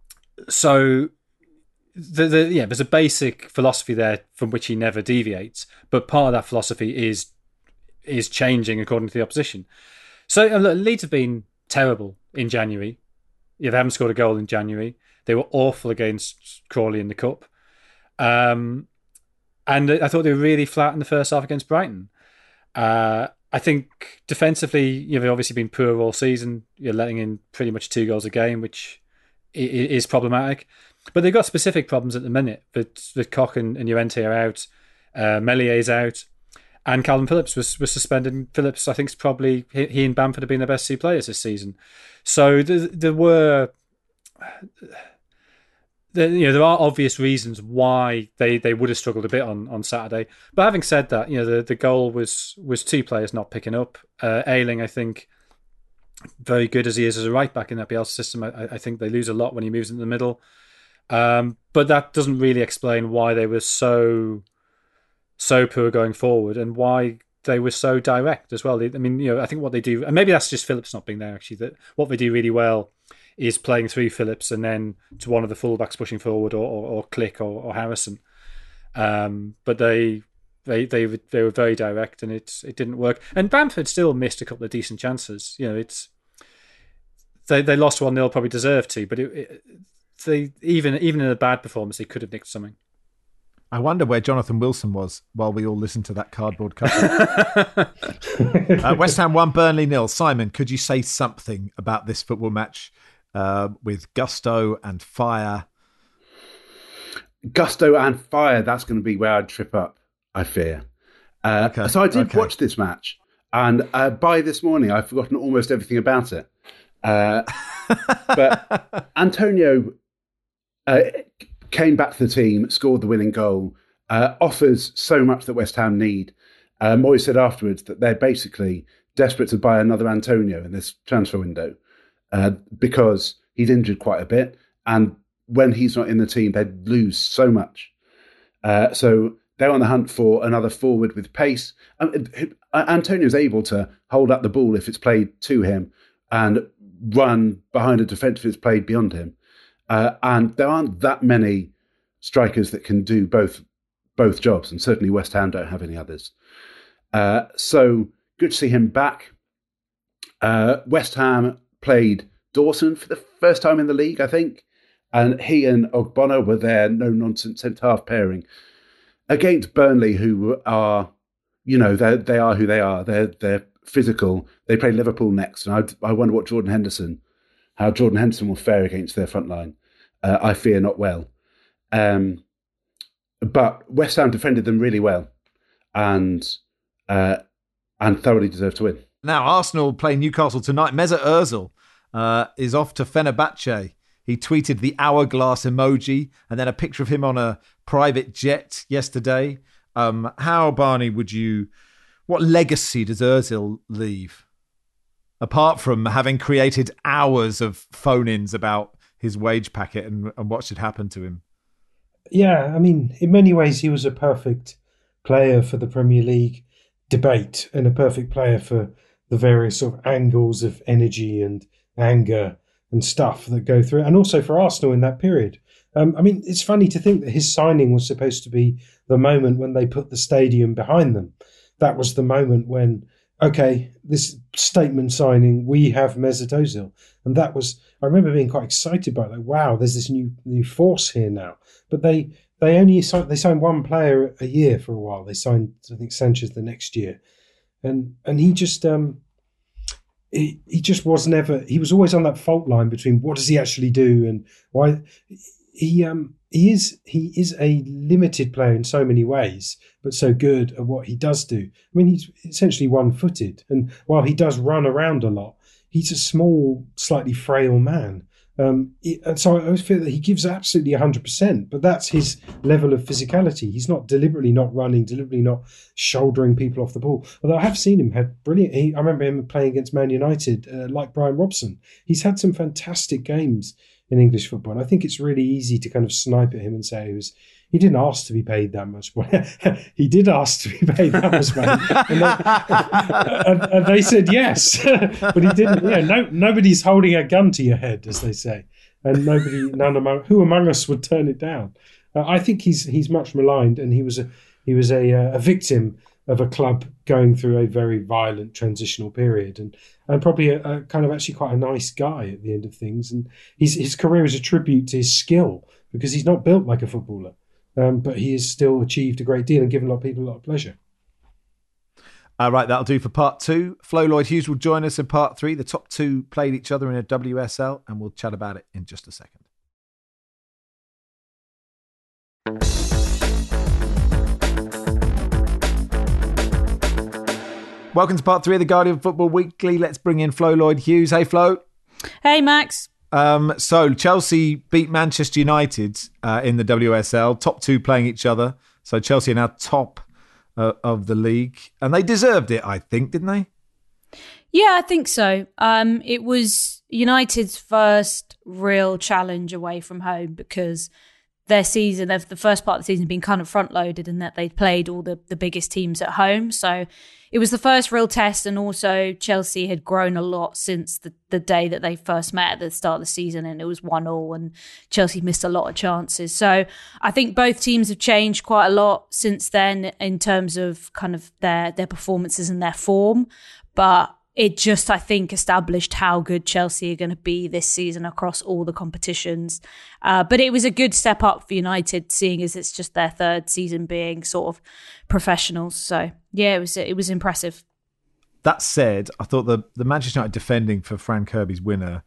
so. The, the, yeah, there's a basic philosophy there from which he never deviates, but part of that philosophy is is changing according to the opposition. So uh, look, Leeds have been terrible in January. Yeah, they haven't scored a goal in January. They were awful against Crawley in the Cup. Um, and I thought they were really flat in the first half against Brighton. Uh, I think defensively, you know, they've obviously been poor all season. You're letting in pretty much two goals a game, which is problematic. But they've got specific problems at the minute. That that Koch and, and Llorente are out, uh, Mellier's out, and Calvin Phillips was, was suspended. And Phillips, I think, is probably he, he and Bamford have been the best two players this season. So there, there were, there, you know, there are obvious reasons why they, they would have struggled a bit on, on Saturday. But having said that, you know, the, the goal was was two players not picking up. Uh, Ayling, I think, very good as he is as a right back in that Bielsa system. I, I think they lose a lot when he moves into the middle. Um, but that doesn't really explain why they were so so poor going forward and why they were so direct as well. They, I mean, you know, I think what they do, and maybe that's just Phillips not being there actually, that what they do really well is playing through Phillips and then to one of the fullbacks pushing forward, or, or, or Click or, or Harrison. Um, but they they they they were very direct and it it didn't work. And Bamford still missed a couple of decent chances. You know, it's they they lost one nil, probably deserved to, but it. it they even even in a bad performance, they could have nicked something. I wonder where Jonathan Wilson was while we all listened to that cardboard cutout. uh, West Ham won, Burnley nil. Simon, could you say something about this football match uh, with gusto and fire? Gusto and fire, that's going to be where I'd trip up, I fear. Uh, okay. So I did okay. watch this match, and uh, by this morning, I've forgotten almost everything about it. Uh, but Antonio uh, came back to the team, scored the winning goal, uh, offers so much that West Ham need. Uh, Moyes said afterwards that they're basically desperate to buy another Antonio in this transfer window uh, because he's injured quite a bit, and when he's not in the team, they'd lose so much. Uh, so they're on the hunt for another forward with pace. Um, Antonio's able to hold up the ball if it's played to him and run behind a defence if it's played beyond him. Uh, and there aren't that many strikers that can do both both jobs, and certainly West Ham don't have any others. Uh, so good to see him back. Uh, West Ham played Dawson for the first time in the league, I think, and he and Ogbonna were their no-nonsense centre-half pairing against Burnley, who are, you know, they they are who they are. They're they're physical. They play Liverpool next, and I I wonder what Jordan Henderson, how Jordan Henderson will fare against their front line. Uh, I fear not well. Um, but West Ham defended them really well, and uh, and thoroughly deserved to win. Now Arsenal play Newcastle tonight. Mesut Ozil uh, is off to Fenerbahce. He tweeted the hourglass emoji and then a picture of him on a private jet yesterday. Um, how, Barney, would you... What legacy does Ozil leave? Apart from having created hours of phone-ins about his wage packet and, and what should happen to him. Yeah, I mean, in many ways, he was a perfect player for the Premier League debate and a perfect player for the various sort of angles of energy and anger and stuff that go through, and also for Arsenal in that period. Um, I mean, it's funny to think that his signing was supposed to be the moment when they put the stadium behind them. That was the moment when, okay, this statement signing, we have Mesut Ozil. And that was, I remember being quite excited by that. Wow, there's this new new force here now. But they they only signed, they signed one player a year for a while. They signed, I think, Sanchez the next year. And and he just... Um, He, he just was never, he was always on that fault line between what does he actually do and why he um he is he is a limited player in so many ways, but so good at what he does do. I mean, he's essentially one-footed, and while he does run around a lot, he's a small, slightly frail man. Um, and so I always feel that he gives absolutely one hundred percent, but that's his level of physicality. He's not deliberately not running, deliberately not shouldering people off the ball. Although I have seen him had brilliant, he, I remember him playing against Man United, uh, like Brian Robson. He's had some fantastic games in English football, and I think it's really easy to kind of snipe at him and say he was, he didn't ask to be paid that much. He did ask to be paid that much money, and they, and, and they said yes, but he didn't. Yeah, no, nobody's holding a gun to your head, as they say, and nobody, none among who among us would turn it down. Uh, I think he's he's much maligned, and he was a he was a a victim of a club going through a very violent transitional period, and and probably a, a kind of actually quite a nice guy at the end of things. And his his career is a tribute to his skill, because he's not built like a footballer. Um, but he has still achieved a great deal and given a lot of people a lot of pleasure. All right, that'll do for part two. Flo Lloyd-Hughes will join us in part three. The top two played each other in a W S L, and we'll chat about it in just a second. Welcome to part three of the Guardian Football Weekly. Let's bring in Flo Lloyd-Hughes. Hey, Flo. Hey, Max. Um, so Chelsea beat Manchester United uh, in the W S L, top two playing each other. So Chelsea are now top uh, of the league, and they deserved it, I think, didn't they? Yeah, I think so. Um, it was United's first real challenge away from home, because their season, the first part of the season, had been kind of front loaded, in that they'd played all the, the biggest teams at home. So it was the first real test, and also Chelsea had grown a lot since the, the day that they first met at the start of the season, and it was one all, and Chelsea missed a lot of chances. So I think both teams have changed quite a lot since then in terms of kind of their, their performances and their form. But it just, I think, established how good Chelsea are going to be this season across all the competitions. Uh, but it was a good step up for United, seeing as it's just their third season being sort of professionals. So yeah, it was it was impressive. That said, I thought the, the Manchester United defending for Fran Kirby's winner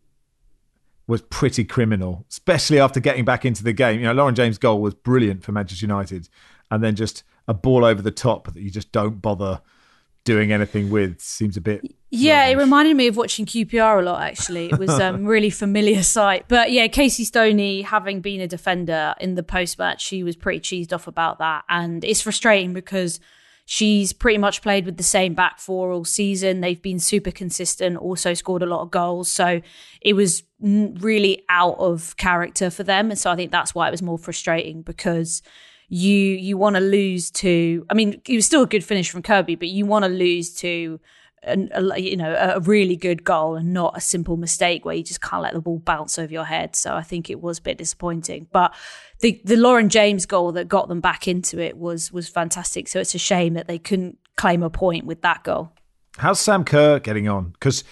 was pretty criminal, especially after getting back into the game. You know, Lauren James' goal was brilliant for Manchester United, and then just a ball over the top that you just don't bother doing anything with seems a bit... Yeah, rubbish. It reminded me of watching Q P R a lot, actually. It was a um, really familiar sight. But yeah, Casey Stoney, having been a defender in the post-match, she was pretty cheesed off about that. And it's frustrating because she's pretty much played with the same back four all season. They've been super consistent, also scored a lot of goals. So it was really out of character for them. And so I think that's why it was more frustrating, because you you want to lose to... I mean, it was still a good finish from Kirby, but you want to lose to an, a, you know, a really good goal and not a simple mistake where you just can't let the ball bounce over your head. So I think it was a bit disappointing. But the the Lauren James goal that got them back into it was was fantastic. So it's a shame that they couldn't claim a point with that goal. How's Sam Kerr getting on? Because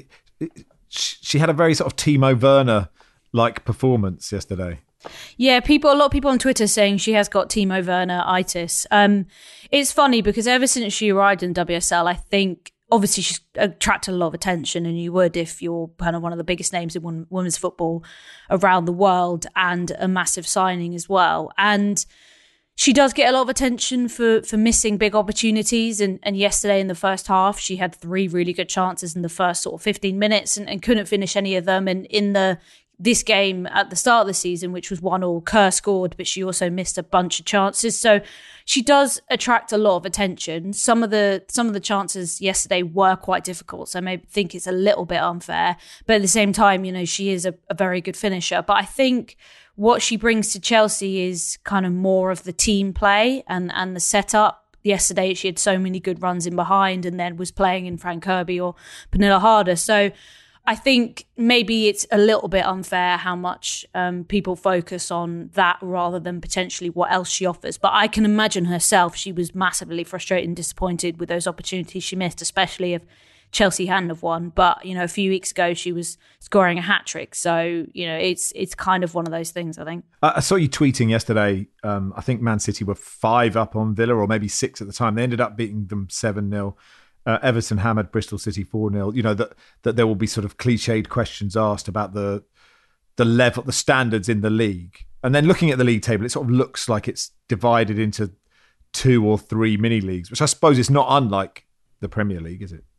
she had a very sort of Timo Werner-like performance yesterday. Yeah, people. A lot of people on Twitter saying she has got Timo Werner-itis. Um, it's funny because ever since she arrived in W S L, I think obviously she's attracted a lot of attention, and you would if you're kind of one of the biggest names in women's football around the world, and a massive signing as well. And she does get a lot of attention for for missing big opportunities. And, and yesterday in the first half, she had three really good chances in the first sort of fifteen minutes and, and couldn't finish any of them. And in the this game at the start of the season, which was one all, Kerr scored, but she also missed a bunch of chances. So she does attract a lot of attention. Some of the some of the chances yesterday were quite difficult, so I may think it's a little bit unfair. But at the same time, you know, she is a, a very good finisher. But I think what she brings to Chelsea is kind of more of the team play and, and the setup. Yesterday, she had so many good runs in behind and then was playing in Fran Kirby or Pernilla Harder. So I think maybe it's a little bit unfair how much um, people focus on that rather than potentially what else she offers. But I can imagine herself, she was massively frustrated and disappointed with those opportunities she missed, especially if Chelsea hadn't have won. But, you know, a few weeks ago, she was scoring a hat-trick. So, you know, it's it's kind of one of those things, I think. I saw you tweeting yesterday, um, I think Man City were five up on Villa, or maybe six at the time. They ended up beating them seven nil. Uh, Everton hammered Bristol City four nil. You know, that that there will be sort of cliched questions asked about the the level, the standards in the league. And then looking at the league table, it sort of looks like it's divided into two or three mini leagues, which I suppose is not unlike the Premier League, is it?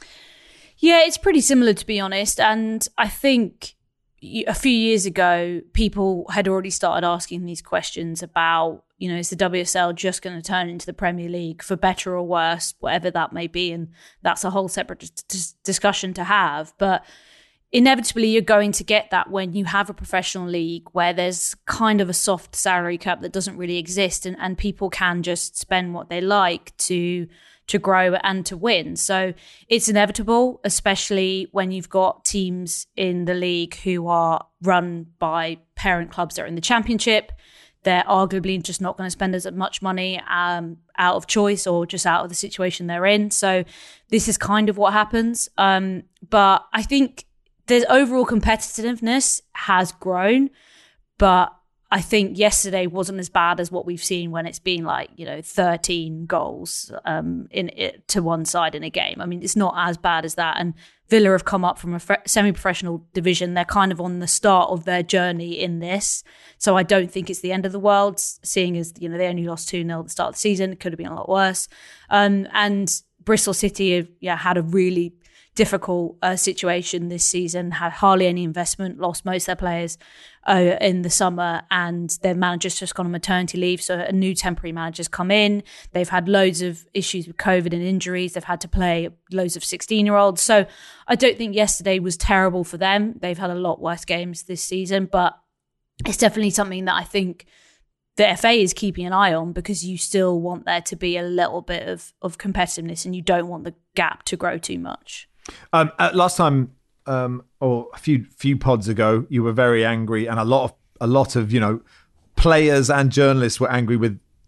Yeah, it's pretty similar, to be honest. And I think a few years ago, people had already started asking these questions about, you know, is the W S L just going to turn into the Premier League for better or worse, whatever that may be? And that's a whole separate dis- discussion to have. But inevitably, you're going to get that when you have a professional league where there's kind of a soft salary cap that doesn't really exist, and, and people can just spend what they like to to grow and to win. So it's inevitable, especially when you've got teams in the league who are run by parent clubs that are in the Championship. They're arguably just not going to spend as much money um, out of choice or just out of the situation they're in. So this is kind of what happens. Um, but I think there's overall competitiveness has grown, but I think yesterday wasn't as bad as what we've seen when it's been like, you know, thirteen goals um, in it to one side in a game. I mean, it's not as bad as that. And Villa have come up from a semi-professional division. They're kind of on the start of their journey in this. So I don't think it's the end of the world, seeing as, you know, they only lost two nil at the start of the season. It could have been a lot worse. Um, and Bristol City have yeah, had a really difficult uh, situation this season, had hardly any investment, lost most of their players uh, in the summer, and their manager's just gone on maternity leave, so a new temporary manager's come in. They've had loads of issues with COVID and injuries. They've had to play loads of sixteen-year-olds. So I don't think yesterday was terrible for them. They've had a lot worse games this season, but it's definitely something that I think the F A is keeping an eye on, because you still want there to be a little bit of, of competitiveness, and you don't want the gap to grow too much. Um, uh, last time, um, or a few few pods ago, you were very angry, and a lot of a lot of you know players and journalists were angry with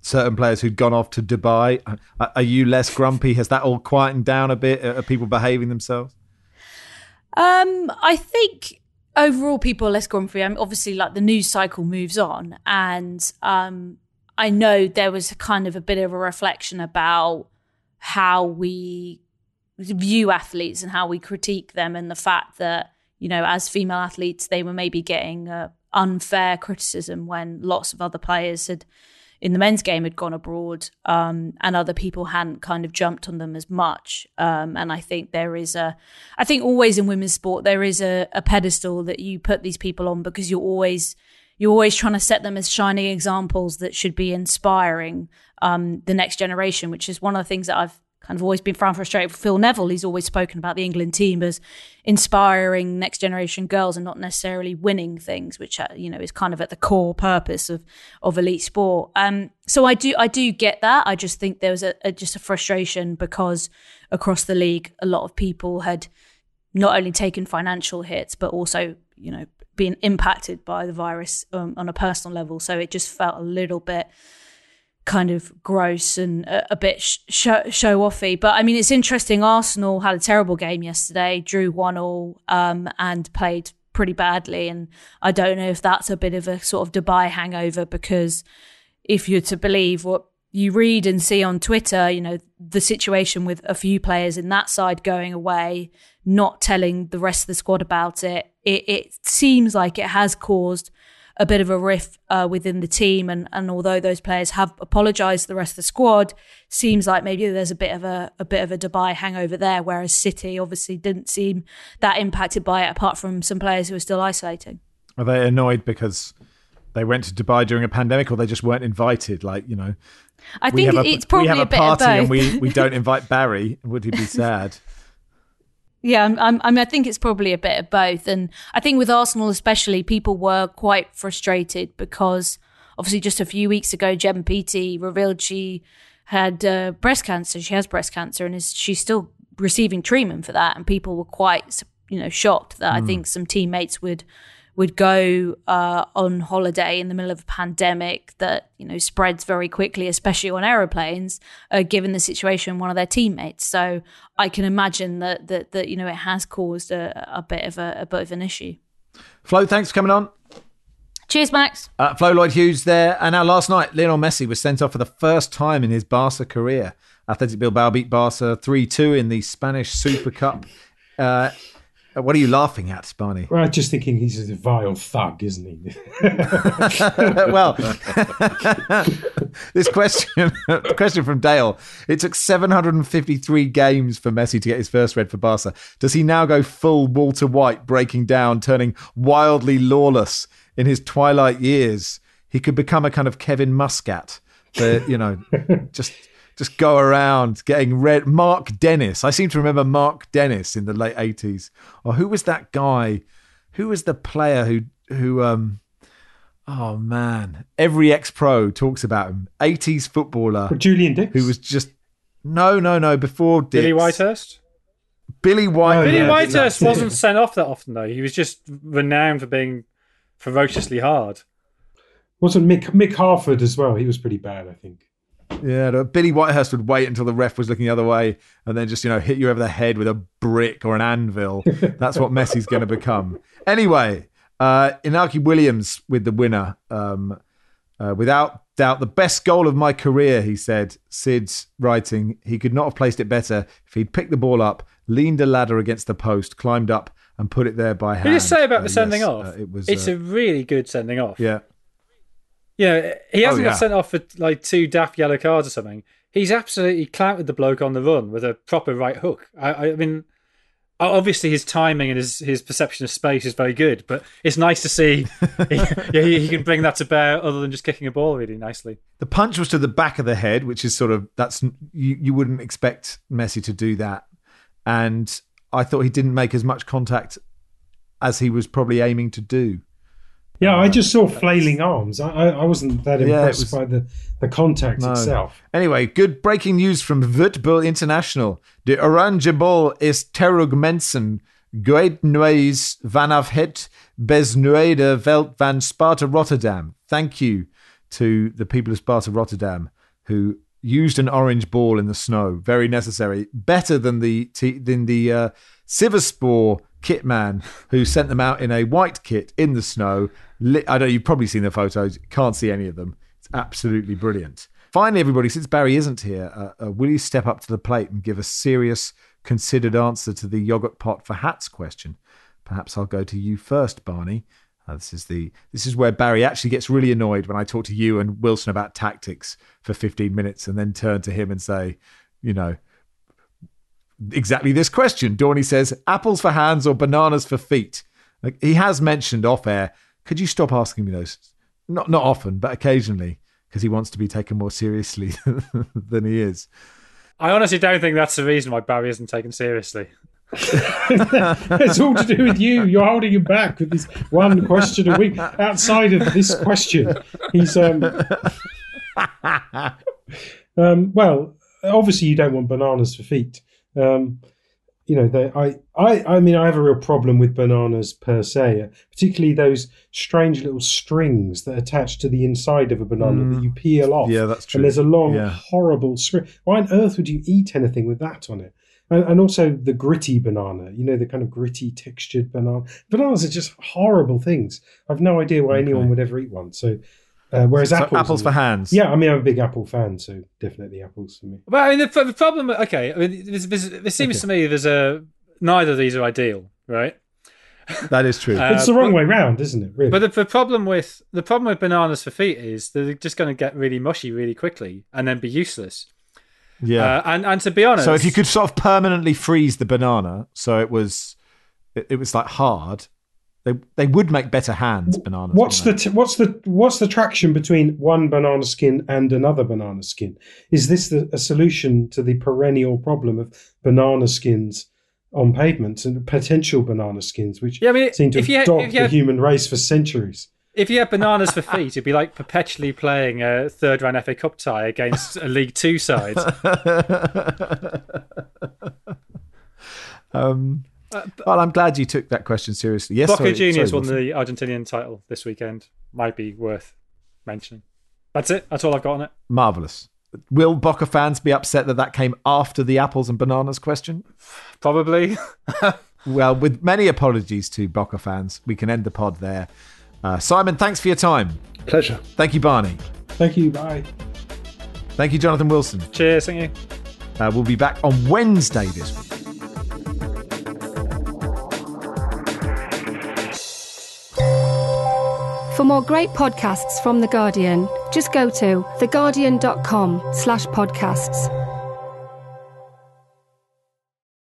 certain players who'd gone off to Dubai. Are you less grumpy? Has that all quietened down a bit? Are people behaving themselves? Um, I think overall people are less grumpy. I mean, obviously, like the news cycle moves on, and um, I know there was a kind of a bit of a reflection about how we view athletes and how we critique them, and the fact that, you know, as female athletes, they were maybe getting uh, unfair criticism when lots of other players had, in the men's game, had gone abroad, um, and other people hadn't kind of jumped on them as much. Um, and I think there is a, I think always in women's sport, there is a, a pedestal that you put these people on because you're always, you're always trying to set them as shining examples that should be inspiring um, the next generation, which is one of the things that I've kind of always been found frustrated with Phil Neville. He's always spoken about the England team as inspiring next generation girls and not necessarily winning things, which, uh, you know, is kind of at the core purpose of, of elite sport. Um, so I do, I do get that. I just think there was a, a just a frustration because across the league, a lot of people had not only taken financial hits, but also, you know, being impacted by the virus um, on a personal level. So it just felt a little bit kind of gross and a, a bit sh- show, show-offy. But I mean, it's interesting. Arsenal had a terrible game yesterday, drew one all um, and played pretty badly. And I don't know if that's a bit of a sort of Dubai hangover, because if you're to believe what you read and see on Twitter, you know, the situation with a few players in that side going away, not telling the rest of the squad about it, it, it seems like it has caused a bit of a rift uh, within the team. And, and although those players have apologised to the rest of the squad, seems like maybe there's a bit of a, a bit of a Dubai hangover there, whereas City obviously didn't seem that impacted by it, apart from some players who are still isolating. Are they annoyed because they went to Dubai during a pandemic, or they just weren't invited? Like, you know, I think a, it's probably we have a, a bit party of both. and we, we don't invite Barry. Would he be sad? Yeah, I'm, I'm, I mean, I think it's probably a bit of both. And I think with Arsenal especially, people were quite frustrated because obviously just a few weeks ago, Jem Peaty revealed she had uh, breast cancer. She has breast cancer and is she's still receiving treatment for that. And people were quite, you know, shocked that mm. I think some teammates would would go uh, on holiday in the middle of a pandemic that, you know, spreads very quickly, especially on aeroplanes, uh, given the situation of one of their teammates. So I can imagine that, that, that you know, it has caused a, a bit of a, a bit of an issue. Flo, thanks for coming on. Cheers, Max. Uh, Flo Lloyd-Hughes there. And now last night, Lionel Messi was sent off for the first time in his Barca career. Athletic Bilbao beat Barca three two in the Spanish Super Cup. Uh, What are you laughing at, Barney? Well, I'm just thinking he's a vile thug, isn't he? Well, this question, question from Dale. It took seven hundred fifty-three games for Messi to get his first red for Barca. Does he now go full Walter White, breaking down, turning wildly lawless in his twilight years? He could become a kind of Kevin Muscat, but, you know, just... Just go around getting red. Mark Dennis. I seem to remember Mark Dennis in the late eighties. Or who was that guy? Who was the player who, who, um, oh man, every ex-pro talks about him. eighties footballer. Julian Dix? Who was just, no, no, no, before Dix. Billy Whitehurst? Billy Whitehurst. Oh, Billy yeah, Whitehurst wasn't sent off that often, though. He was just renowned for being ferociously hard. Wasn't Mick, Mick Harford as well? He was pretty bad, I think. Yeah, no, Billy Whitehurst would wait until the ref was looking the other way and then just, you know, hit you over the head with a brick or an anvil. That's what Messi's going to become. Anyway, uh, Inaki Williams with the winner. Um, uh, without doubt, the best goal of my career, he said. Sid's writing, he could not have placed it better if he'd picked the ball up, leaned a ladder against the post, climbed up and put it there by hand. Can you just say about uh, the sending yes, off? Uh, it was, it's uh, a really good sending off. Yeah. Yeah, he hasn't Oh, yeah. got sent off for like two daft yellow cards or something. He's absolutely clouted the bloke on the run with a proper right hook. I, I mean, obviously his timing and his, his perception of space is very good, but it's nice to see he, yeah, he, he can bring that to bear other than just kicking a ball really nicely. The punch was to the back of the head, which is sort of, that's you, you wouldn't expect Messi to do that. And I thought he didn't make as much contact as he was probably aiming to do. Yeah, I just saw flailing arms. I, I, I wasn't that Yeah, it impressed was- by the, the contact No. itself. Anyway, good breaking news from Voetbal International. De Oranje Bol is terug mensen. Goed nieuws vanaf het besnoeide veld van Sparta Rotterdam. Thank you to the people of Sparta Rotterdam who used an orange ball in the snow. Very necessary. Better than the t- than the uh, Sivasspor kit man who sent them out in a white kit in the snow. Li- I know you've probably seen the photos. Can't see any of them. It's absolutely brilliant. Finally, everybody, since Barry isn't here, uh, uh, will you step up to the plate and give a serious, considered answer to the yogurt pot for hats question? Perhaps I'll go to you first, Barney. Uh, this is the this is where Barry actually gets really annoyed when I talk to you and Wilson about tactics for fifteen minutes and then turn to him and say, you know, exactly this question. Dorney says, apples for hands or bananas for feet? Like, he has mentioned off air, could you stop asking me those? Not not often, but occasionally, because he wants to be taken more seriously than he is. I honestly don't think that's the reason why Barry isn't taken seriously. It's all to do with you. You're holding him back with this one question a week. Outside of this question, he's um, um well, obviously you don't want bananas for feet. Um, you know, they, I, I, I mean, I have a real problem with bananas per se, particularly those strange little strings that attach to the inside of a banana mm. that you peel off. Yeah, that's true. And there's a long, yeah. horrible string. Why on earth would you eat anything with that on it? And, and also the gritty banana, you know, the kind of gritty textured banana. Bananas are just horrible things. I've no idea why okay. anyone would ever eat one. So, uh, whereas so apples, apples for hands. Yeah, I mean, I'm a big apple fan, so definitely apples for me. Well, I mean, the, the problem. Okay, I mean, there's, there's, it seems okay. to me there's a neither of these are ideal, right? That is true. Uh, it's the wrong but, way round, isn't it? Really. But the, the problem with the problem with bananas for feet is they're just going to get really mushy really quickly and then be useless. Yeah, uh, and and to be honest, so if you could sort of permanently freeze the banana, so it was, it, it was like hard, they they would make better hands. Bananas. What's the t- what's the what's the traction between one banana skin and another banana skin? Is this the, a solution to the perennial problem of banana skins on pavements and potential banana skins, which yeah, I mean, seem to have had, dogged the had, human race for centuries? If you had bananas for feet, it'd be like perpetually playing a third round F A Cup tie against a League Two side. um, well, I'm glad you took that question seriously. Yes, Boca sorry, Juniors sorry, won the Argentinian title this weekend. Might be worth mentioning. That's it. That's all I've got on it. Marvellous. Will Boca fans be upset that that came after the apples and bananas question? Probably. Well, with many apologies to Boca fans, we can end the pod there. Uh, Simon, thanks for your time. Pleasure. Thank you, Barney. Thank you. Bye. Thank you, Jonathan Wilson. Cheers. Thank you. Uh, we'll be back on Wednesday this week. For more great podcasts from The Guardian, just go to theguardian.com slash podcasts.